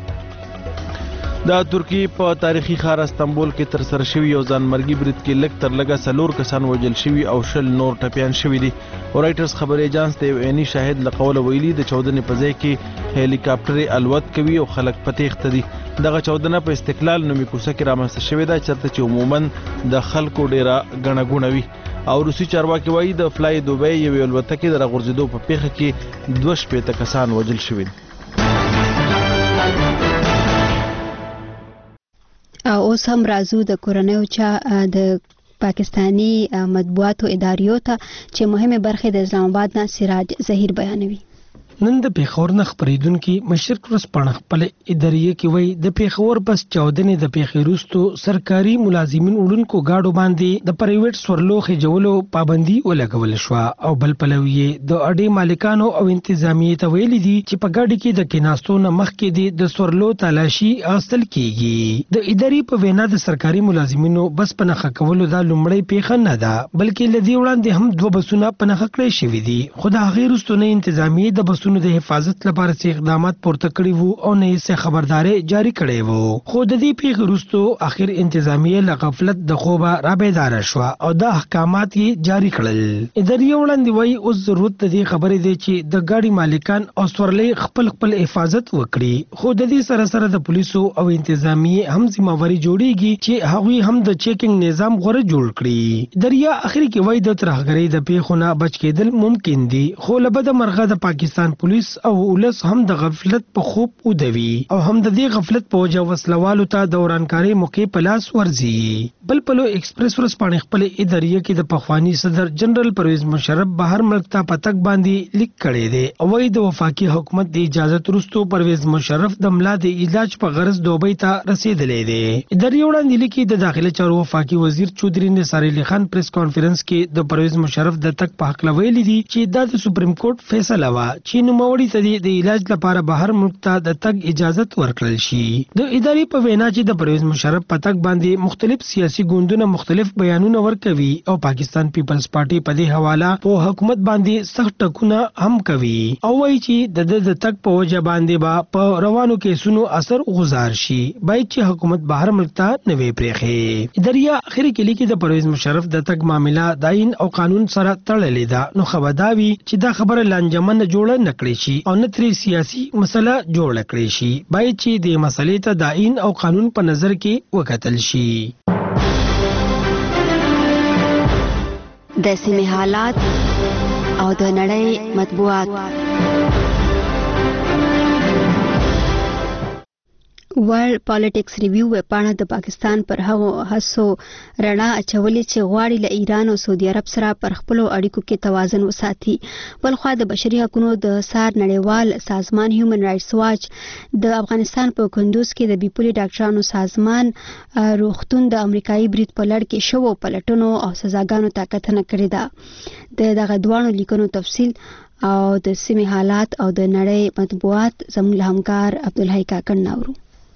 د ترکی په تاریخي ښار استانبول کې تر سره شوی یو ځانمرګي برید کې لږ تر لږه 4 کسان وژل شوي او 20 نور ټپیان شوي دي. رائټرز خبري ایجنس د یو عیني شاهد له قوله ویلي د چودنې په ځای کې هلیکاپټر الوت کوي او خلک په تېښته دي. دغه چودنه په استقلال نومي کوڅه کې رامنځته شوې ده چېرته چې عموما د خلکو ډیره ګڼه ګوڼه وي. او روسي چارواکي وایي د فلای دوبۍ یوې الوتکې د راغورځېدو په پیښه کې 2 کسان وژل شوي دي. اوس هم راځو د کورنیو چا د پاکستانی مطبوعاتو اداریو ته چې مهمه برخه د اسلام آباد نه سراج ظهیر بیانوي. نن د پیښور نه خبرېدونکو مشرق ورځپاڼه خپل ادارې کې وایي د پیښور بس 14 د پیښې وروسته سرکاري ملازمین وړونکو گاډو باندې د پرایویټ سورلو خجولو پابندي ولګول شو او بل پلوي د اډې مالکانو او انتظامیه ته ویلي دي چې په گاډي کې د کیناستو نه مخکې د سورلو تلاشي حاصل کیږي. د ادارې په وینا د سرکاري ملازمینو بس په نخښه کولو دا لومړی پیښه نه ده بلکې لدی وړاندې هم 2 بسونه په نخښه کړی شوې دي. خو دا غیر واستونه انتظامیه د بسونو د حفاظت لپاره اقدامات پورته کړی وو او نه یې خبرداري جاری کړې وو. خو د دې پیښې وروسته اخر انتظامیه له غفلت د خوبه را بیدار شو او د احکامات یې جاری کړل. ادارې وړاندې وایي اوس ضرورت د دې خبرې دی چې د ګاډي مالکان او سورلې خپل حفاظت وکړي. خو د دې سره سره د پولیسو او انتظامیه هم ذمہواری جوړیږي چې هغوی هم د چیکینګ نظام غوړه جوړ کړي. دریا اخر کې وایي د ترهګرۍ د پیښو نه بچ کېدل ممکن دي خو لبد مرغه د پاکستان پولیس او ولس هم د غفلت په خوب ودوي او هم د دې غفلت په وجه وسلوالو ته د ورانکاري موقع په لاس ورځي. بل پلو ایکسپریس ورځپاڼه خپل ادارې کې د پخوانی صدر جنرال پرویز مشرف بهر ملک ته پتک باندې لیک کړي دي او وايي د وفاقي حکومت د اجازه وروسته پرویز مشرف د ملا د علاج په غرض دوبۍ ته رسیدلې دي. ادارې وړاندې لیکي د داخله چارو وفاقي وزیر چودري نثار علي خان پریس کانفرنس کې د پرویز مشرف د تک په حق لویلي دي چې دا د سپریم کورټ فیصله وا چې نوموړي ته د علاج لپاره بهر ملک ته د تګ اجازه ورکړل شي. د ادارې په وینا چې د پرویز مشرف په تک باندې مختلف سیاسي ګوندونه مختلف بیانونه ورکوي او پاکستان پیپلز پارټي په دې حواله په حکومت باندې سخت ټکونه هم کوي او وایي چې د تک په وجه باندې په روانو کیسونو اثر غزار شي باید چې حکومت بهر ملک ته نه وي پرېخي. ادارې اخر کې لیکي د پرویز مشرف د تک معاملې د آئین او قانون سره تړلې ده نو خبرداوي چې دا خبره لانجمن جوړه نکړي شي او نه تری سیاسي مسله جوړ کړي شي باید چې د مسلې ته د آئین او قانون په نظر کې وکتل شي. د سیمې حالات او د نړۍ مطبوعات. ورلد پالیټکس ریویو وپاڼه د پاکستان پر هغو هڅو رڼا اچولې چې غواړي له ایران او سعودي عرب سره پر خپلو اړیکو کې توازن وساتي. بلخوا د بشري حقوقو د سار نړیوال سازمان هیومن رائټس واچ د افغانستان په کندوز کې د بیپولي ډاکټرانو سازمان روغتون د امریکایي برید په لړ کې شوو پلټنو او سزاګانو ته کتنه کړې ده. د دغه دوانو لیکنو تفصیل او د سیمې حالات او د نړۍ مطبوعات زموږ همکار عبدالحی کاکړ ناورو.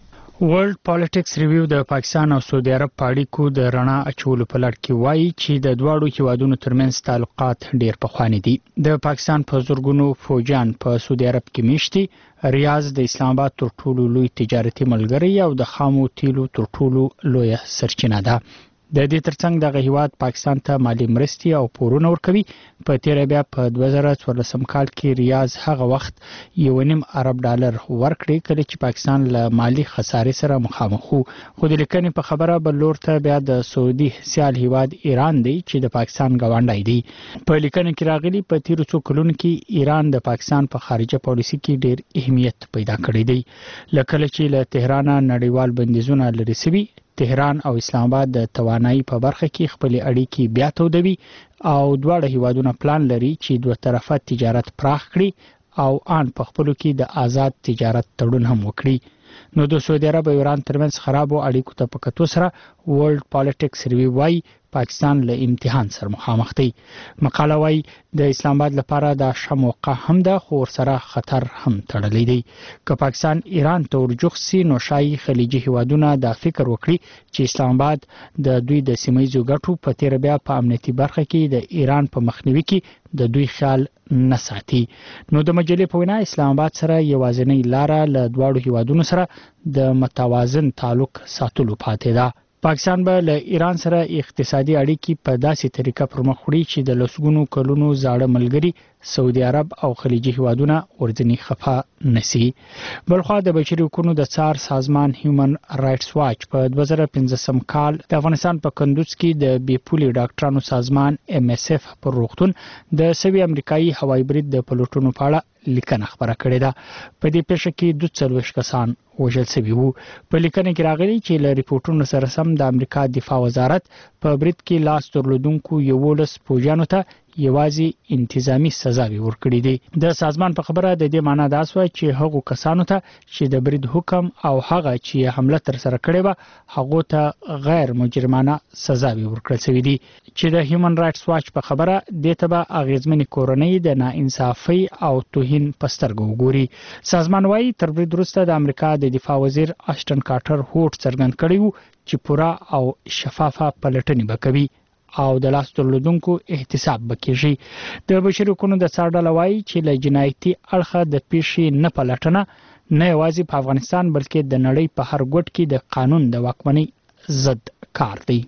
ورلد پالیټکس ریویو د پاکستان او سعودي عرب په اړیکو د رڼا اچولو په لړ کې وایي چې د دواړو هیوادونو ترمنځ تعلقات ډیر پخواني دي. د پاکستان په زورګونو فوجان په سعودي عرب کې میشتي. ریاض د اسلام آباد تر ټولو لوی تجارتي ملګری او د خامو تیلو تر ټولو لوی سرچینه ده. د دې ترڅنګ دغه هیواد پاکستان ته مالی مرستې او پورونه ورکوي. په تیر بیا په 2014 کال کې ریاض هغه وخت $1.5 ارب ورکړي کله چې پاکستان له مالی خسارې سره مخامخ وو. خو د لیکنې په خبره بل لور ته بیا د سعودي سیال هیواد ایران دی چې د پاکستان ګاونډی دی. په لیکنه کې راغلي په تیر څو کلونو کې ایران د پاکستان په خارجه پالیسي کې ډیر اهمیت پیدا کړی دی. لکه چې له تهران نړیوال بندیزونه لري سوي، تهران او اسلام آباد د توانایي په برخه کې خپل اړیکې بیا تودوي او دواړه هیوادونه پلان لري چې دوه طرفه تجارت پراخ کړي او آن په خپلو کې د آزاد تجارت تړون هم وکړي. نو د سعودي عرب او ایران ترمنځ خرابو اړیکو ته په کتو سره ورلد پالیټکس ریویو وايي پاکستان له امتحان سره مخامخ دی. مقاله وايي د اسلام آباد لپاره د ښه موقع هم ده خو ورسره خطر هم تړلی دی. که پاکستان ایران ته ورجوخ سي نو شایي خلیجي هیوادونه دا فکر وکړي چې اسلام آباد د دوی د سیمایي ګټو په تیر بیا په امنیتي برخه کې د ایران په مخنیوي کې د دوی خیال نه ساتي. نو د مجلې په وینا اسلام آباد سره یوازینی لاره له دواړو هیوادونو سره د متوازن تعلق ساتلو پاتې ده. پاکستان به له ایران سره اقتصادي اړیکې په داسې طریقه پرمخ وړي چې د لسګونو کلونو زاړه ملګري سعودي عرب او خلیجي هیوادونه ورځنی خفه نسی. بلخوا د بشري حقوقو د څار سازمان هیومن رائټس واچ په 2015 کال د افغانستان په کندوز کې د بیپولي ډاکټرانو سازمان MSF پر روغتون د سوي امریکایي هوایي برید د پلوټونو په اړه لیکنه خبره کړې ده. په دې پیښه کې 42 کسان وژل شوي وو. په لیکنه کې راغلي چې له ریپورتونو سره سم د امریکا دفاع وزارت په برید کې لاس درلودونکو 11 فوجیانو ته یوازې انتظامی سزاوي ورکړي دي. د سازمان په خبره د دې معنی دا سوه چې هغو کسانو ته چې د برید حکم او هغه چې حمله تر سره کړې و هغه ته غیر مجرمانه سزاوي ورکړل شوې دي. چې د هیومن رائټس واچ په خبره د تبع اغیزمنې کورنۍ د ناانصافي او توهین پسترګو وګوري. سازمان وايي تر برید وروسته د امریکا د دفاع وزیر اشټن کارټر هوټ څرګند کړی و چې پوره او شفافه پلټنې وکوي او د لاس درلودونکو احتساب وکړي. د بشري حقوقو د څارډله وايي چې له جنایتي اړخه د پیښې نه پلټنه نه یوازې په افغانستان بلکې د نړۍ په هر ګوټ کې د قانون د واکمنۍ ضد کار دی.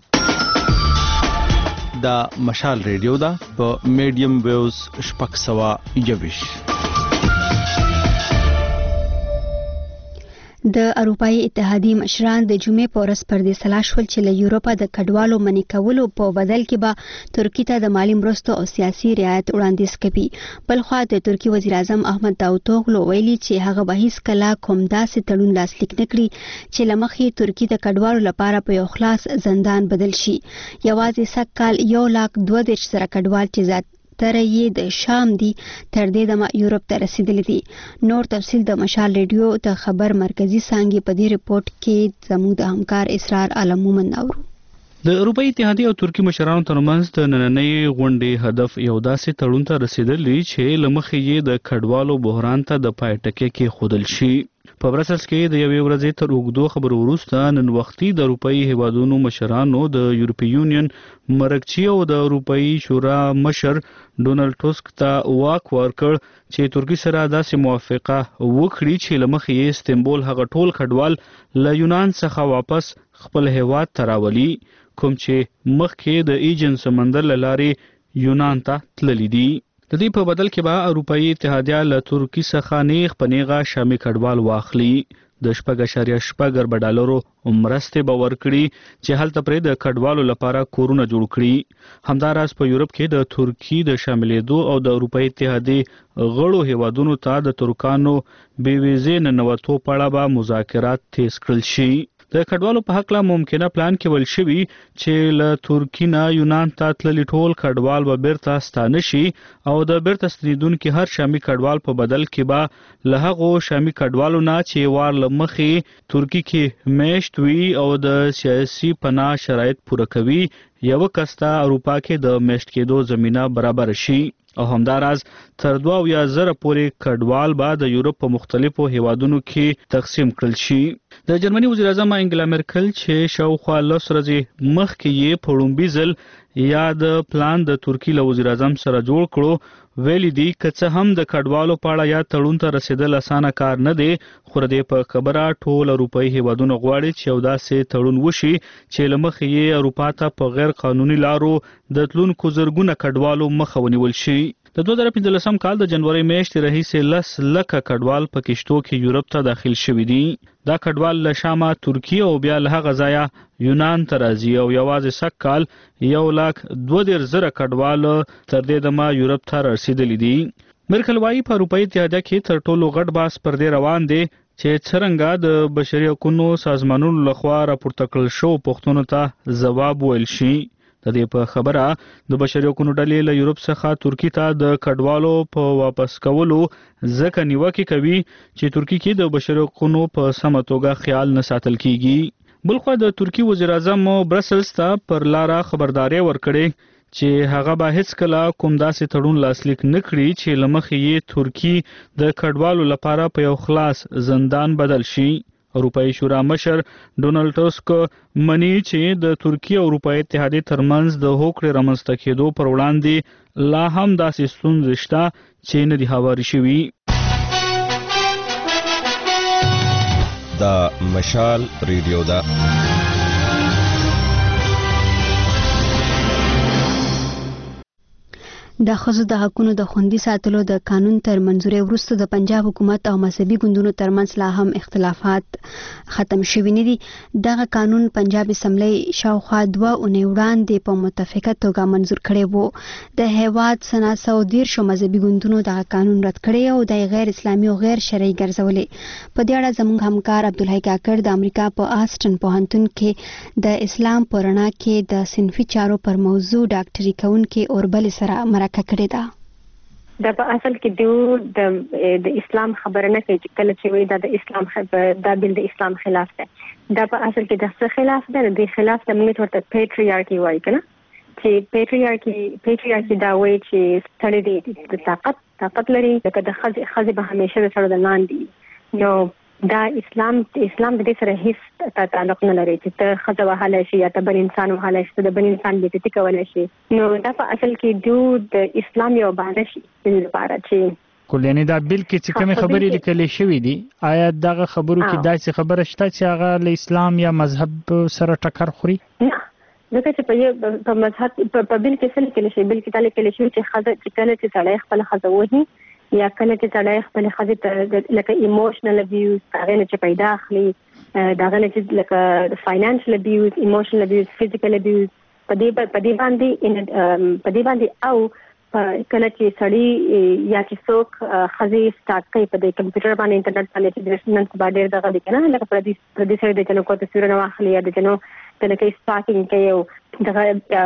دا مشال ریډیو دا په میډیم ویوز 621. د اروپאי اتحادیې مشران د جمعې په ورځ پر دې سلا شول چې له یورپا د کډوالو منع کولو په بدل کې به ترکیه ته د مالی مرستو او سیاسي رعایت وړاندیز کوي. بلخوا د ترکیه وزیر اعظم احمد داوطوغلو ویلي چې هغه به هیڅ کله کوم داسې تړون لاسلیک نه کړي چې له مخې ترکیه د کډوالو لپاره په یو خلاص زندان بدل شي. یوازې سږ کال 1,02,000 سره کډوال چې تر یې د شام دی تر دې دمه یورپ ته رسیدلی دي. نور تفصیل د مشال ریډیو د خبر مرکزی څانګې په دې ریپورت کې زموږ د همکار اسرار عالم مومن ناورو. د اروپאי اتحادیې او ترکی مشرانو ترمنځ د نننۍ غونډې هدف یو داسې تړون ته رسیدل چې له مخې یې د کډوالو بحران ته د پای ټکی کې خودل شي. په برسلز کې د یوې ورځې تر اوږدو خبرو وروسته نن وختي د اروپאי هیوادونو مشرانو د یورپی یونین مرکچی او د اروپאי شورا مشر ډونالد ټسک ته واک ورکړ چې ترکی سره داسې موافقه وکړي چې له مخې یې استنبول هغه ټول کډوال له یونان څخه واپس خپل هیواد ته راولي کوم چې مخکې د ایجن سمندر له لارې یونان ته تللی دي. د دې په بدل کې به اروپאי اتحادیه له ترکی څخه نیغ په نیغه شامي کډوال واخلي. د 4.4 ډالرو مرستې به ورکړي چې هلته پرې د کډوالو لپاره کورونه جوړ کړي. همداراز په یورپ کې د ترکی د شاملېدو او د اروپאי اتحادیې غړو هیوادونو ته د ترکانو بې ویزې ننوتو په اړه به مذاکرات تیز کړل شي. د کډوالو په حق لا ممکنه پلان کې ول شوی چې له ترکی نه یونان ته تللي ټول کډوال به بیرته ستانه شي او د بیرته ستنیدونکو هر شامي کډوال په بدل کې به له هغو شامي کډوالو نه چې وار له مخې ترکی کې میشت وي او د سیاسي پناه شرایط پوره کوي یو کس ته اروپا کې د میشت کېدو زمينه برابر شي. او همداراز تر 2000 پورې کډوال به د یورپ په مختلفو هیوادونو کې تقسیم کړل شي. د جرمني وزیر اعظم انګلا مرکل چې شاوخوا 10 ورځې مخکې یې په لومړي ځل یا د پلان د ترکی له وزیر اعظم سره جوړ کړو ویلي دي که څه هم د کډوالو په اړه یا تړون ته رسیدل اسانه کار نه دی خو د په خبره ټول اروپאי هیوادونو غواړي چې یو داسې تړون وشي چې له مخې یې اروپا ته په غیر قانوني لارو د تلونکو زرګونه کډوالو مخه ونیول شي. د 2015 کال د جنوري میاشتې راهیسې 10 لکه کډوال په کشتو کې یورپ ته داخل شوي دي. دا کډوال له شامه ترکیه او بیا له هغه ځایه یونان ته راځي او یوازې سږ کال 1,32,000 کډوال تر دې دمه یورپ ته رسیدلي دي. مرکل وايي په اروپאי اتحادیه کې تر ټولو غټ بحث پر دې روان دی چې څرنګه د بشري حقوقو سازمانونو لخوا راپورته کړل شو پوښتنو ته ځواب ویل شي. د دې په خبره د بشري حقوقو ډلې له یورپ څخه ترکی ته د کډوالو په واپس کولو ځکه نیوکه کوي چې ترکی کې د بشري حقوقو په سمه توګه خیال نه ساتل کیږي. بلخو د ترکی وزیر اعظم برسلز ته پر لاره خبرداري ورکړي چې هغه به هیڅ کله کوم داسې تړون لاسلیک نه کړي چې لمخې یې ترکی د کډوالو لپاره په یو خلاص زندان بدل شي. اروپאי شورا مشر ډونالد ټسک مني چې د ترکیه او اروپאי اتحادیې ترمنځ د هوکړې رامنځته کېدو پر وړاندې لا هم داسې ستونزې شته چې نه دي هواري شوي. دا مشال ریډیو ده. د ښځو د حقوقو د خوندي ساتلو د قانون تر منځوري وروسته د پنجاب حکومت او مذهبي ګوندونو ترمنځ لا هم اختلافات ختم شوي نه دي. دغه قانون پنجاب اسمبلی شاوخوا 2 اونۍ وړاندې په متفقه توګه منظور کړی وو. د هیواد سنا 113 مذهبي ګوندونو دغه قانون رد کړی او د غیر اسلامي او غیر شرعي ګرځولې. په دې اړه زموږ همکار عبدالحی کاکړ د امریکا په آسټن پوهنتون کې د اسلام په رڼا کې د صنفي چارو پر موضوع ډاکټري کوونکي اوربل سره کړی دا په اصل کې د اسلام خبره نه کوي چې کله چې وي دا د اسلام دا بل د اسلام خلاف ده. دا په اصل کې د څه خلاف ده؟ د خلاف د موږ ورته پیټریارکی وایي کنه چې پیټریارکی دا وایي چې ستړي دي د طاقت لري لکه د خځې به همیشه د سره د لاندې نو دا اسلام د دې سره هیڅ تعلق نه لري چې ته خځه وهلی شي یا ته بل انسان وهلی شي ته د بل انسان بېعزتي کولی شي. نو دا په اصل کې د اسلام یو بهانه شي د لپاره چې یعنې دا بل کې چې کومې خبرې لیکلې شوي دي آیا دغه خبرو کې داسې خبره شته چې هغه له اسلام یا مذهب سره ټکر خوري؟ نه ځکه چې په مذهب په بل کې څه لیکلی شي؟ بل کې دا لیکلی شوي چې ښځه چې کله چې سړی خپله ښځه وهي یا کله چې سړی خپل خځې ته لکه ایموشنل ابیوز هغه نه چې پیدا اخلي دغه نه چې لکه فاینانشل ابیوز ایموشنل ابیوز فزیکل ابیوز په دې باندې او کله چې سړی یا چې څوک خځې سٹارټ کوي په دې کمپیوټر باندې انټرنیټ باندې چې نن سبا ډېر دغه دي کنه لکه پر دې سره د جنو کو تصویرونه واخلي یا د جنو د لکه سټاکینګ کوي او دغه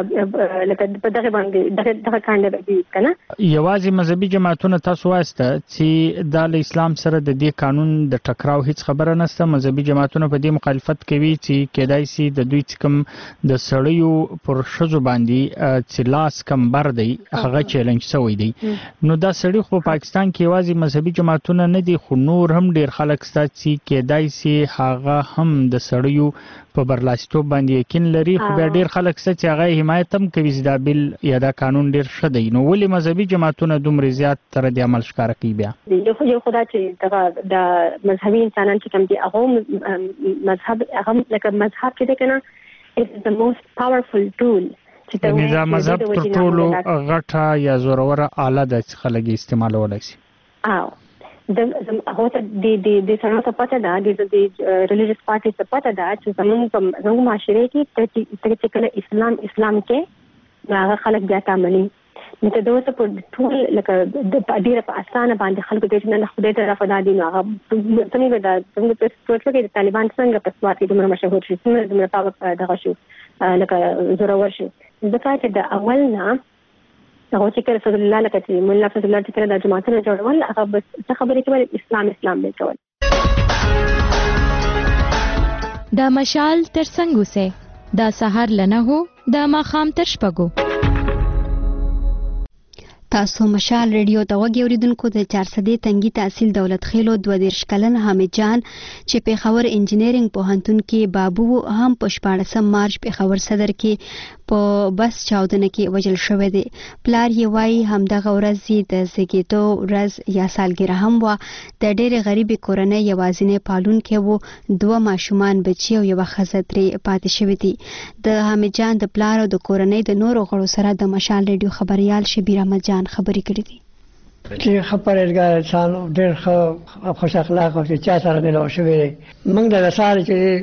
لکه په دغه باندې دغه کاندې دی کنه. یوازې مذهبي جماعتونه تاسو واسطه چې د اسلام سره د دې قانون د ټکراو هیڅ خبره نشته. مذهبي جماعتونه په دې مخالفت کوي چې کېدای شي د دوی څخه د سړیو پر شذو باندې چې لاس کم بر دی هغه چیلنج شوی دی. نو دا سړی خو پاکستان کې یوازې مذهبي جماعتونه نه دي خو نور هم ډیر خلک شته چې کېدای شي هغه هم د سړیو په برلاستوب باندې یقین لري خو بیا ډیر خلک چې هغه حمایت هم کوي چې دا بل یا دا قانون ډیر ښه دی. نو ولې مذهبي جماعتونه دومره زیات تر دې عمل ښکاره کوي؟ بیا یو خدا چې د مذهبي انسانان چې کوم دي هغه مذهب هغه لکه مذهب چې دی کنه it's the most powerful tool چې دا مذهب تر ټولو غټه یا زوروره آله ده چې خلک استعمالولی شي. د هغه د سره څه پته ده د ریلیجیس پارټي څه پته ده چې زموږ معاشره کې چې کله اسلام کې هغه خلک بیا تامني نو ته دوی په ټول لکه د ډیره په اسانه باندې خلکو د جنن خدای ته رافدا دي نو هغه څنګه دا څنګه په سوچ کې د طالبان څنګه په سوات کې دومره مشهور شي څنګه په دغه شو لکه زورور شي ځکه چې د اول نه هغه چې کله رسول الله لکه چې مولا رسول الله چې کله د جماعتونو جوړول هغه بس څه خبرې کوي اسلام به کول دا مشال تر څنګه سه دا سحر لنه هو دا ماخام تر شپګو تاسو مشال ریډیو ته وګورئ اوریدونکو د 400 تنګي تحصیل دولت خیلو 22 کلن حامد جان چې پیښور انجینرینګ پوهنتون کې بابو هم په 14 مارچ پیښور صدر کې په بس چاودنه کې وژل شوی دی. پلار یې وایي همدغه ورځ د زیږیدو ورځ یا سالګرې هم وه. د ډېرې غریبې کورنۍ یوازینی پالونکی و. 2 ماشومان بچي او یوه ښځه ترې پاتې شوي دي. د حامد جان د پلار او د کورنۍ د نورو غړو سره د مشال ریډیو خبريال شبیر احمد جان خبرې کړې دي. چې خبرېږه انسان ډېر خوش اخلاق او چې چا سره ملو شوی دی. موږ د سهار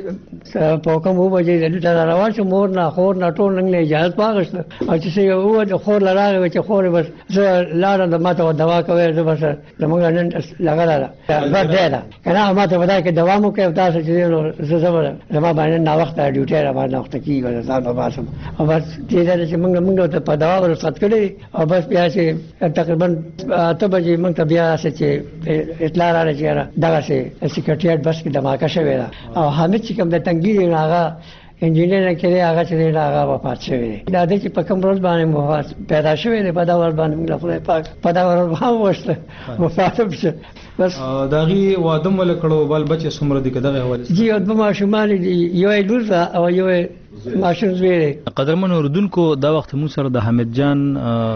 چې په کوم وبجې د روان شو مور نه خور نه ټول نه اجازه واغسته او چې یو د خور لراغه چې خور بس زه لاړم د ماته دوا کوي زه بس موږ نن لګاله دا ده کنه ماته ودا کې دوا مو کوي تاسو چې زه زما باندې نا وخت ډیوټي را باندې وخت کیږي ځان په باسم او بس دې چې موږ ته په دوا ورسات کړی او بس بیا چې تقریبا ته بجې موږ ته بیا چې اطلاع راغله چې دغه سکرټریټ بس کې دماکه شوې ده او حامد چې کوم د تنګي هغه انجینر کې هغه چې هغه وفات شوی دی. دا د چې په کوم ورځ باندې وفات پیدا شوی دی په دا ورځ باندې موږ خپل پاک په دا ورځ باندې وشته وفات شو. بس داغي واده مل کړو بل بچ سمره دي کداغه حواله جی او د ماشومان یو لور او یو ماشوم زوی. قدرمن اوردونکو دا وخت مو سره د حامد جان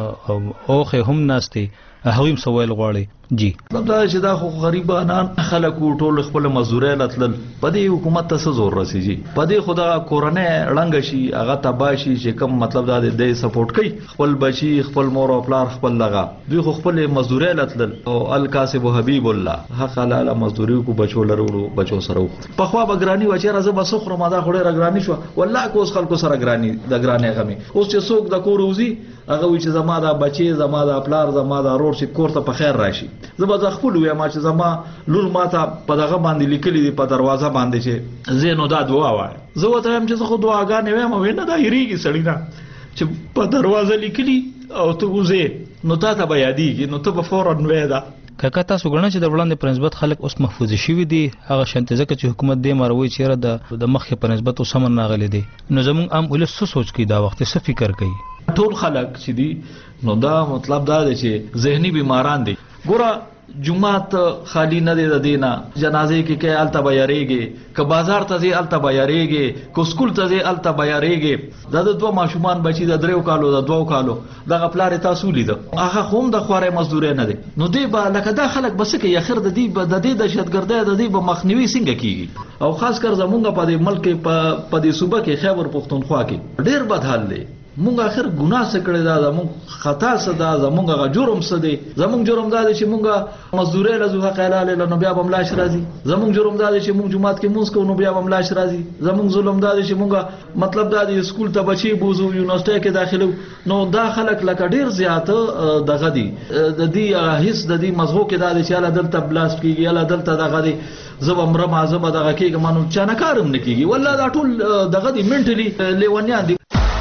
اوخه هم ناشتي هغوی سوال غواړي جی دا چې دا خو غریبانان خلک ټول خپل مزدوري لتل په دې حکومت ته زور رسیږي په دې خدا کورونه رنګ شي هغه تباشي چې کوم مطلب دا د سپورټ کوي خپل بچي خپل مور او پلار خپل لغا دوی خو خپل مزدوري لتل او الکاسب حبیب الله حق لاله مزدوري کو بچو لرو بچو سره په خوا بګرانی و چې راځه بس خو ما دا خړې رګرانی شو والله کوس خلکو سره ګرانی د ګرانی غمي اوس چې څوک د کور وزي هغه وی چې زما دا بچي زما دا پلار زما دا رور چې کور ته په خیر راشي زما خپل ویا ما چې زما لور ماته په دغه باندې لیکلي دي په دروازه باندې چې زینو دا دعا وای زه وته هم چې خو دعاګانې وایم او نه دا یریږي سړی نه چې په دروازه لیکلي او ته وزه نو تا ته بیا دیږي نو ته په فورن وېدا ککا تاسو ګڼه چې د وړاندې په نسبت خلک اوس محفوظ شوي دي هغه شانتي ځکه چې حکومت دې ماروي چې د مخکې په نسبت اوسمن ناغلي دي نو زموږ عام ولس څه سوچ کوي دا وخت څه فکر کوي ټول خلک چې دي نو دا مطلب دا دی چې ذهني بیماران دي ګوره جمعات خالی نه دی د دینا جنازې کې الته بیارېږي که بازار ته ځي الته بیارېږي که سکول ته ځي الته بیارېږي دا د 2 ماشومان بچي د 3 کالو د 2 کالو دغه پلار تاسو لید هغه هم د خوارې مزدوري نه دی نو دی به لکه دا خلک بس کې اخر د دې د شتګردۍ د دې به مخنیوي څنګه کیږي او خاص کر زمونږ په دې ملک په دې صوبه کې خیبر پختونخوا کې ډېر بد حال دی مونږ اخر ګناه سکړی دا زمونږ خطا صدا زمونږ غ جرم سدي زمونږ جرم دا چې مونږه مزدوري لزو حق الاله نو بیا بم لاش راځي زمونږ جرم دا چې مونږ جمعات کې مونږ کو نو بیا بم لاش راځي زمونږ ظلم دا چې مونږه مطلب دا چې سکول ته بچي بوزو یونیورسيټي کې داخلو نو دا خلک لکه ډیر زیاته دغه دي د دې هیڅ د دې مزغو کې دا چې اله دلته بلاست کیږي اله دلته دغه دي زبمره ما زبا دغه کې مانو چا نه کارم نه کیږي والله دا ټول دغه دي منټلی لیونیان دي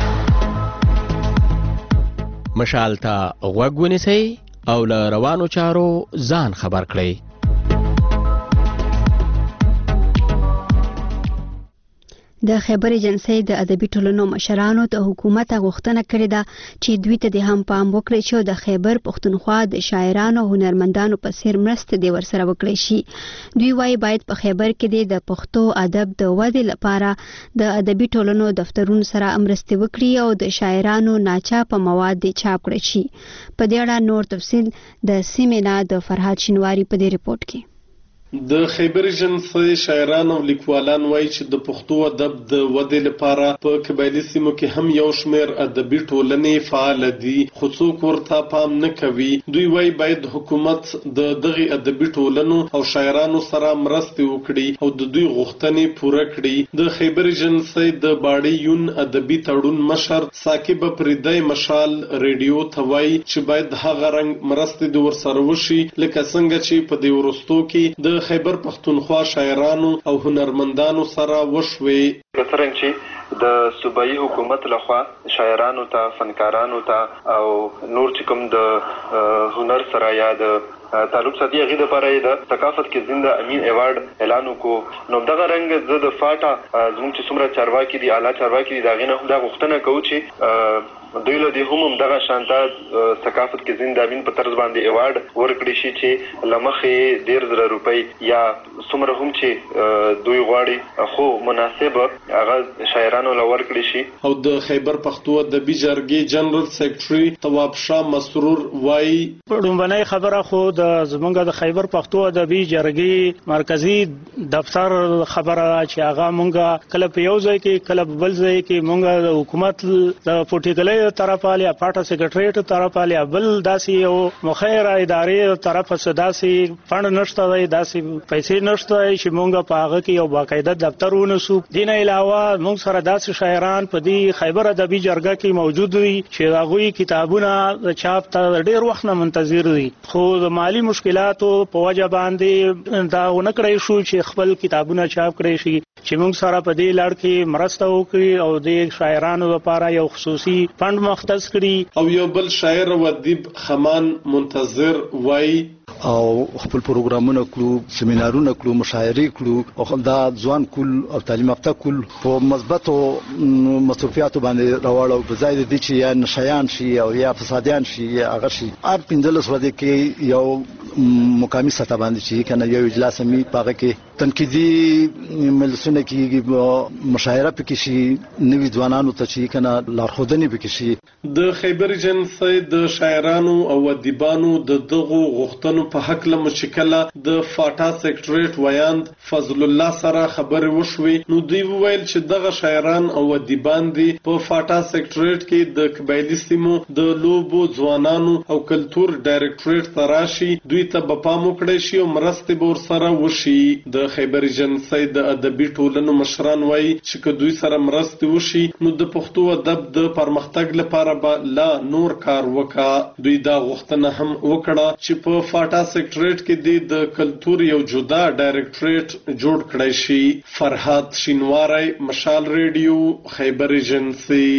مشال ته غوږ ونیسئ او له روانو چارو ځان خبر کړئ. د خیبر ایجنسی د ادبي ټولنو مشرانو د حکومت غوښتنه کړې ده چې دوی ته د هم پام وکړي چې د خیبر پښتونخوا د شاعرانو او هنرمندانو په څیر مرسته دی ورسره وکړي شي. دوی وايي باید په خیبر کې د پښتو ادب د ودې لپاره د ادبي ټولنو دفترونو سره مرسته وکړي او د شاعرانو ناچاپه مواد دی چاپ کړي شي. په دې اړه نور تفصیل د سیمه نه د فرهاد شینواری په دې ریپورت کې. د خیبر ایجنسی شاعران او لیکوالان وایي چې د پښتو ادب د ودې لپاره په قبایلي سیمو کې هم یو شمېر ادبي ټولنې فعال دي، خو څوک ورته پام نه کوي. دوی وایي باید حکومت د دغې ادبي ټولنو او شاعرانو سره مرستې وکړي او د دوی غوښتنې پوره کړي. د خیبر ایجنسی د باړې یون ادبي تړون مشر ثاقب افریدی مشال ریډیو ته وایي چې باید هغه رنګ مرستې د ورسره وشي لکه څنګه چې په دې وروستو کې د خیبر پښتونخوا شاعرانو او هنرمندانو سره وشوي. څرنګه چې د صوبایي حکومت لخوا شاعرانو ته، فنکارانو ته او نور چې کوم د هنر سره یا د تعلق ساتي هغه د لپاره د ثقافت کې زنده امین ایوارډ اعلان وکړو. نو دغه رنګ زه د فاټا زموږ چې څومره چارواکي دي، اعلی چارواکي دي، دغه نه هم دا غوښتنه کوو چې دوی له دې هم دغه شانته ثقافت کې زنده امین په طرز باندې ایوارډ ورکړي شي چې لمخې 1.5 روپۍ یا څومره هم چې دوی غواړي خو مناسب هغه شاعرانو له ورکړي شي. او د خیبر پښتو ادبي جرګې جنرال سیکریټري تواب شاه مسرور وایي لومړنۍ خبره خو د زمونږ د خیبر پښتو ادبي جرګې مرکزی دفتر خبره چې هغه مونږه کله په یو ځای کې کله په بل ځای کې مونږه د حکومت د پټیکلې طرفه یا پاټا سیکریټریټ طرفه یا بل داسې یو مخیره ادارې طرفه داسې فند نشته دی، داسې پیسې نشته چې مونږ په هغه کې یو باقاعده دفتر ونسو. دین علاوه مونږ سره داسې شاعران په دې خیبر ادبي جرګه کې موجود دي چې هغوی کتابونه د چاپ ته ډیر وخت نه منتظر دي، خو د مالی مشکلاتو په وجه باندې دا ونه کړی شو چې خپل کتابونه چاپ کړی شي. چې موږ سره په دې لړ کې مرسته وکړي او د شاعرانو لپاره یو خصوصي فند مختص کړي. او یو بل شاعر او ادیب خمان منتظر وایي او خپل پروګرامونه کړو، سیمینارونه کړو، مشاعرې کړو او دا ځوان کول او تعلیم یافته کول په مثبتو مصرفیاتو باندې راوړو په ځای د دې چې یا نشایان شي او یا فسادیان شي یا هغه شي. ار 15 ورځې کې یو مقامی سطح باندې چې کنه یو اجلاس می پاګه کې تنقیدي مجلسونه کې مشاعره پکې شي، نوی ځوانانو ته چې کنه لارښودنې پکې شي. د خیبر ایجنسی د شاعرانو او ادیبانو د دغو غوښتنو په حق له مشکله د فاټا سیکریټریټ ویاند فضل الله سره خبرې وشوي. نو دوی وویل چې دغه شاعران او ادیبان دي په فاټا سیکریټریټ کې د قبایلي سیمو د لوبو، ځوانانو او کلتور ډایرکټریټ ته راشي، دوی ته به پام وکړی شي او مرستې به ورسره وشي. د خیبر ایجنسی د ادبي ټولنو مشران وایي چې که دوی سره مرستې وشي نو د پښتو ادب د پرمختګ لپاره به لا نور کار وکړي. دوی دا غوښتنه هم وکړه چې په فاټا سیکریټریټ کې د کلتور یو جدا ډایرکټریټ جوړ کړی شي. فرهاد شینواری، مشال ریډیو، خیبر ایجنسی.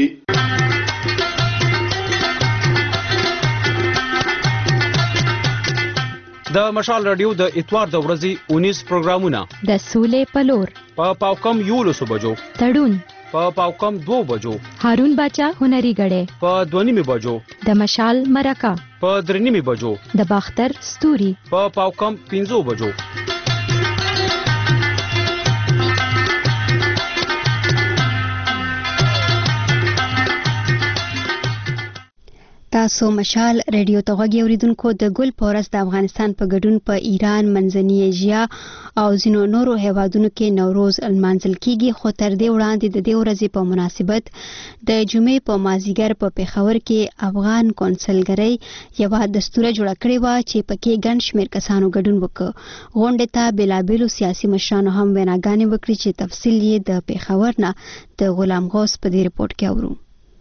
د مشال رادیو د اتوار د ورځې 19 پروګرامونه د سولې پلور په پاوکم 11 بجو، تړون په پاوکم 2 بجو، هارون باچا هنري غړې په 2:30 بجو، د مشال مرکه په 3:30 بجو، د باختر ستوري په پاوکم 15 بجو. تاسو مشال ریډیو ته غوږی اوریدونکو. د ګل پورس د افغانستان په ګډون په ایران، منځنی ایشیا او ځینو نورو هیوادونو کې نوروز لمانځل کیږي، خو تر دې وړاندې د دې ورځې په مناسبت د جمعې په مازیګر په پیښور کې افغان کونسلګرۍ یوه دستوره جوړه کړې وه چې پکې ګڼ شمېر کسانو ګډون وکړ. غونډې ته بېلابېلو سیاسي مشرانو هم ویناګانې وکړې چې تفصیل یې د پیښور نه د غلام غوث په دې رپورټ کې اورو.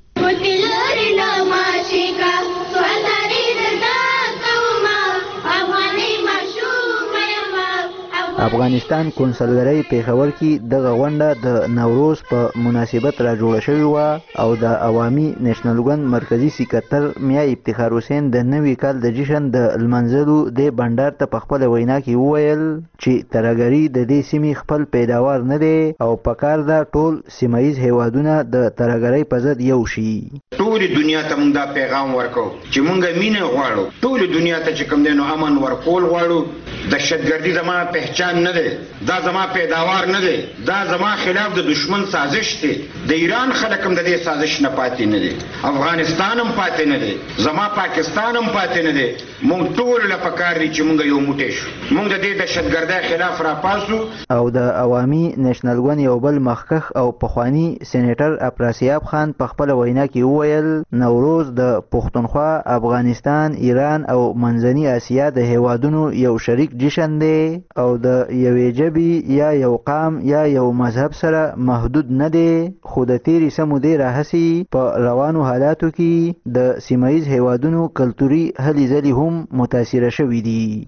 افغانستان کونسلګرۍ پیښور کې دغه غونډه د نوروز په مناسبت را جوړه شوې وه او د عوامي نېشنل ګوند مرکزی سکرټر میا افتخار حسین د نوي کال د جشن د لمانځلو د بندر ته په خپله وینا کې وویل چې ترهګري د دې سیمې خپل پیداوار نه دی او پکار ده ټول سیمایي هیوادونه د ترهګرۍ په ضد یو شي. ټول دنیا ته موږ دا پیغام ورکو چې موږ مینه غواړو، ټول دنیا ته چې کوم دی نو امن ورکول غواړو. دهشتګردي زما پہچان افغانستان نه دی، دا زما پیداوار نه دی، دا زما خلاف د دشمن سازش دی. د ایران خلک هم د دې سازش نه پاتې نه دي، افغانستان هم پاتې نه دی، زما پاکستان هم پاتې نه دی. موږ ټول له پکار دي چې موږ یو موټی شو، موږ د دې دهشتګردۍ خلاف راپاسو. او د عوامي نېشنل ګوند یو بل مخکښ او پخوانی سېنیټر افراسیاب خان په خپله وینا کې وویل نوروز د پښتونخوا، افغانستان، ایران او منځني اسیا د هیوادونو یو شریک جشن دی او د یوې ژبې یا یو قام یا یو مذهب سره محدود نه دی، خو د تیرې څه مودې راهیسې په روانو حالاتو کې د سیمهییز هیوادونو کلتوري هلې ځلې هم متاثره شوي دي.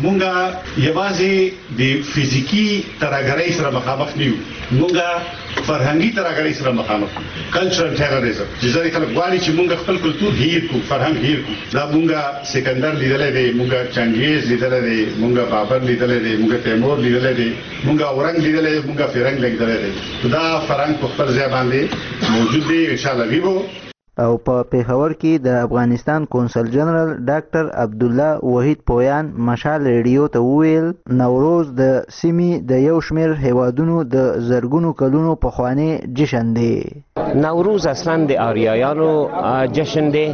مونږه یوازې د فزیکی ترهګرۍ سره مخامخ نه یو، مونږه فرهنګي ترهګرۍ سره مخامخ یو، کلچرل ټیرریزم چې ځکه خلک غواړي چې مونږ خپل کلتور هیر کو، فرهنګ هیر کو. دا مونږه سکندر لیدلې دی، مونږه چنګیز لیدلې دی، مونږه بابر لیدلې دی، مونږه تیمور لیدلې دی، مونږه اورنګ لیدلې دی، مونږه فرنګ لیدلې دی. دا فرهنګ په خپل ځای باندې موجود دی ان شاء الله ویو. او په پیښور کې د افغانستان کونسل جنرال ډاکټر عبدالله وحید پویان مشال ریډیو ته وویل نوروز د سیمې د یو شمېر هیوادونو د زرګونو کلونو پخوانی جشن دی. نوروز اصلا د آریایانو جشن دی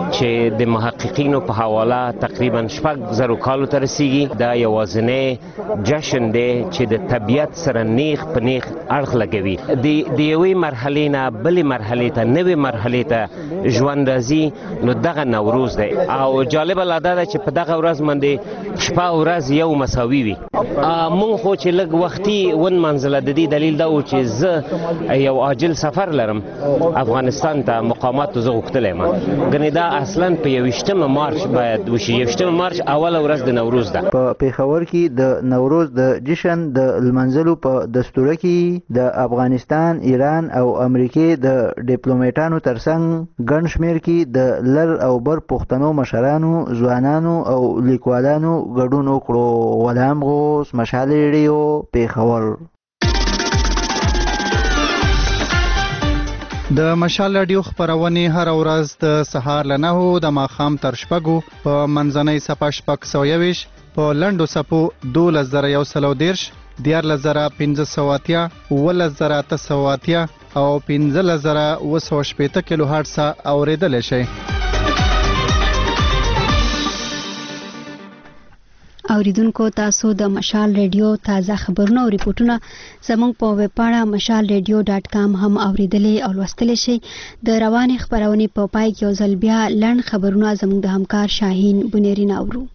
چې د محققینو په حواله تقریبا 6,000 کالو ته رسیږي. دا یوازینی جشن دی چې د طبیعت سره نیغ په نیغ اړخ لګوي. د یوې مرحلې نه بلې مرحلې ته نوې مرحلې ته ژوند راځي، نو دغه نوروز دی. او جالبه لا دا ده چې په دغه ورځ باندې شپه او ورځ یو مساوي وي. مونږ خو چې لږ وختي ونمنځله د دې دلیل دا و چې زه یو عاجل سفر لرم افغانستان ته، مقاماتو زه غوښتلی یم. ګنې دا اصلا په 21 مارچ باید وشي. 21 مارچ اوله ورځ د نوروز ده. په پیښور کې د نوروز د جشن د لمانځلو په دستوره کې د افغانستان، ایران او امریکې د ډیپلوماټانو ترڅنګ ګڼ شمېر کې د لر او بر پښتنو مشرانو، ځوانانو او لیکوالانو ګډون وکړو. غلام غوث، مشال ریډیو، پیښور. د مشال رادیو خبرونه هر ورځ د سهار له 9 د ماښام تر 6 په منځنۍ صفه 620 په لنډو صفو 12130 14580 11880 او 15080 کیلو هرتز اوریدل شي. اوریدونکو تاسو د مشال ریډیو تازه خبرونه او ریپورتونه زموږ په ویب پاڼه mashalradio.com هم اوریدلې او لوستلی شئ. د روانې خبرونې په پای کې یو ځل بیا لنډ خبرونه زموږ د همکار شاهین بنيرین اورو.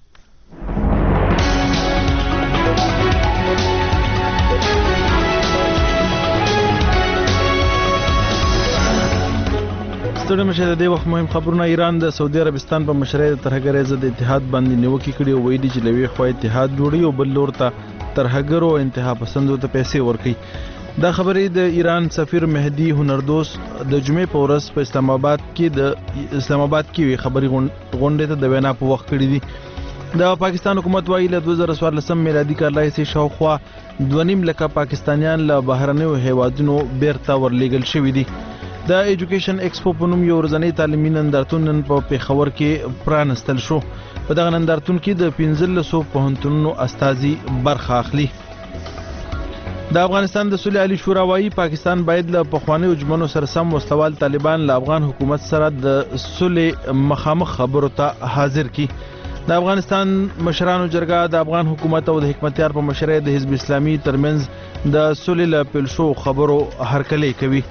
ستړي مشه د وخت مهم خبرونه. ایران د سعودي عربستان په مشرۍ د ترهګرۍ ضد اتحاد باندې نیوکې کړې او ویلي چې لوی خو اتحاد جوړي او بل لور ته ترهګرو انتها پسندو ته پیسې ورکړي. دا خبرې د ایران سفیر مهدي هنردوس د جمعې په ورځ په اسلام آباد کې خبري غونډې ته د وینا په وخت کړې دي. د پاکستان حکومت وايي له 2014 میلادي کال راهیسې شاوخوا 2.5 لکه پاکستانیان له بهرنیو هیوادونو بیرته ورلېږل شوي دي. د ایجوکیشن ایکسپو په نوم یو ورځنی تعلیمي نندارتون نن په پیښور کې پرانستل شو. په دغه نندارتون کې د 1500 پوهنتونونو استازي برخه اخلي. د افغانستان د صلح علی شورا وايي پاکستان باید له پخوانیو جمنو سره سم وسلوال طالبان له افغان حکومت سره د صلح مخامخ خبرو ته حاضر کی. د افغانستان مشرانو جرګه د افغان حکومت او د حکمتیار په مشرۍ د حزب اسلامي ترمنځ د صلح له پیل شو خبرو هرکلی کوي.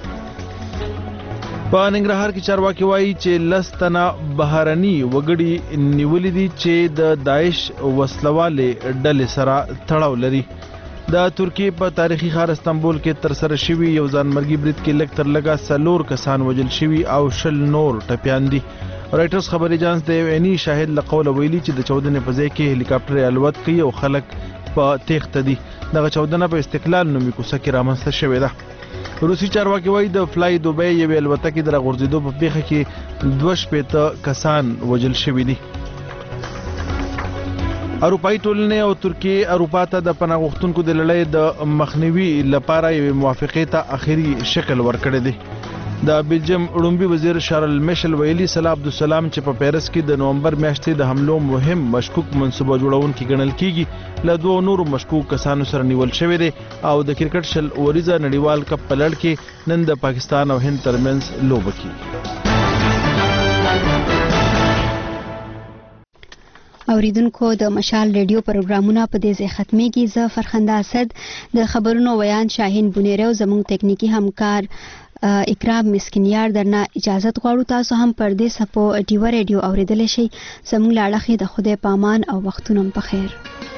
په ننګرهار کې چارواکي وایي چې لستنه بهرني وګړي نیولې دي چې د داعش وسلوالې ډلې سره تړاو لري. د ترکیې په تاریخي ښار استانبول کې ترسره شوي یو ځانمرګي برید کې لږ تر لږه 4 کسان وژل شوي او 20 نور ټپیان دي. رایټرز خبري اژانس د یو عیني شاهد له قوله ویلي چې د چاودنې په ځای کې هلیکاپټر الوت کوي او خلک په تېښته دي. دغه چاودنه په استقلال نومي کوڅه کې رامنځته شوې ده. روسي چارواکي وایي د فلای دوبۍ یوې الوتکې د راغورځېدو په پیښه کې 2 کسان وژل شوي دي. اروپایي ټولنې او ترکیې اروپا ته د پناه غوښتونکو د لړۍ د مخنیوي لپاره یوې موافقې ته اخري شکل ورکړی دی. د بلجیم اړومبي وزیر شارل میشل ویلي صلاح عبدالسلام چې په پیرس کې د نومبر میاشتې د حملو مهم مشکوک منصوبه جوړونکي ګڼل کیږي له دوه نورو مشکوک کسانو سره نیول شوی دی او د کرکټ شل اوریزه نړیوال کپ په لړ کې نن د پاکستان او هند ترمنځ لوبه کیږي. اوریدونکو د مشال ریډیو پروګرامونه په دې ځای ختميږي. زه فرخنده اسد د خبرونو ویان شاهین بنيره او زموږ تکنیکی همکار اکرام مسکینیار درنه اجازه غواړو. تاسو هم پر دې سپو ډیو ریډیو اوریدل شي. زموږ لاړه د خدای پامان او وختونو په خیر.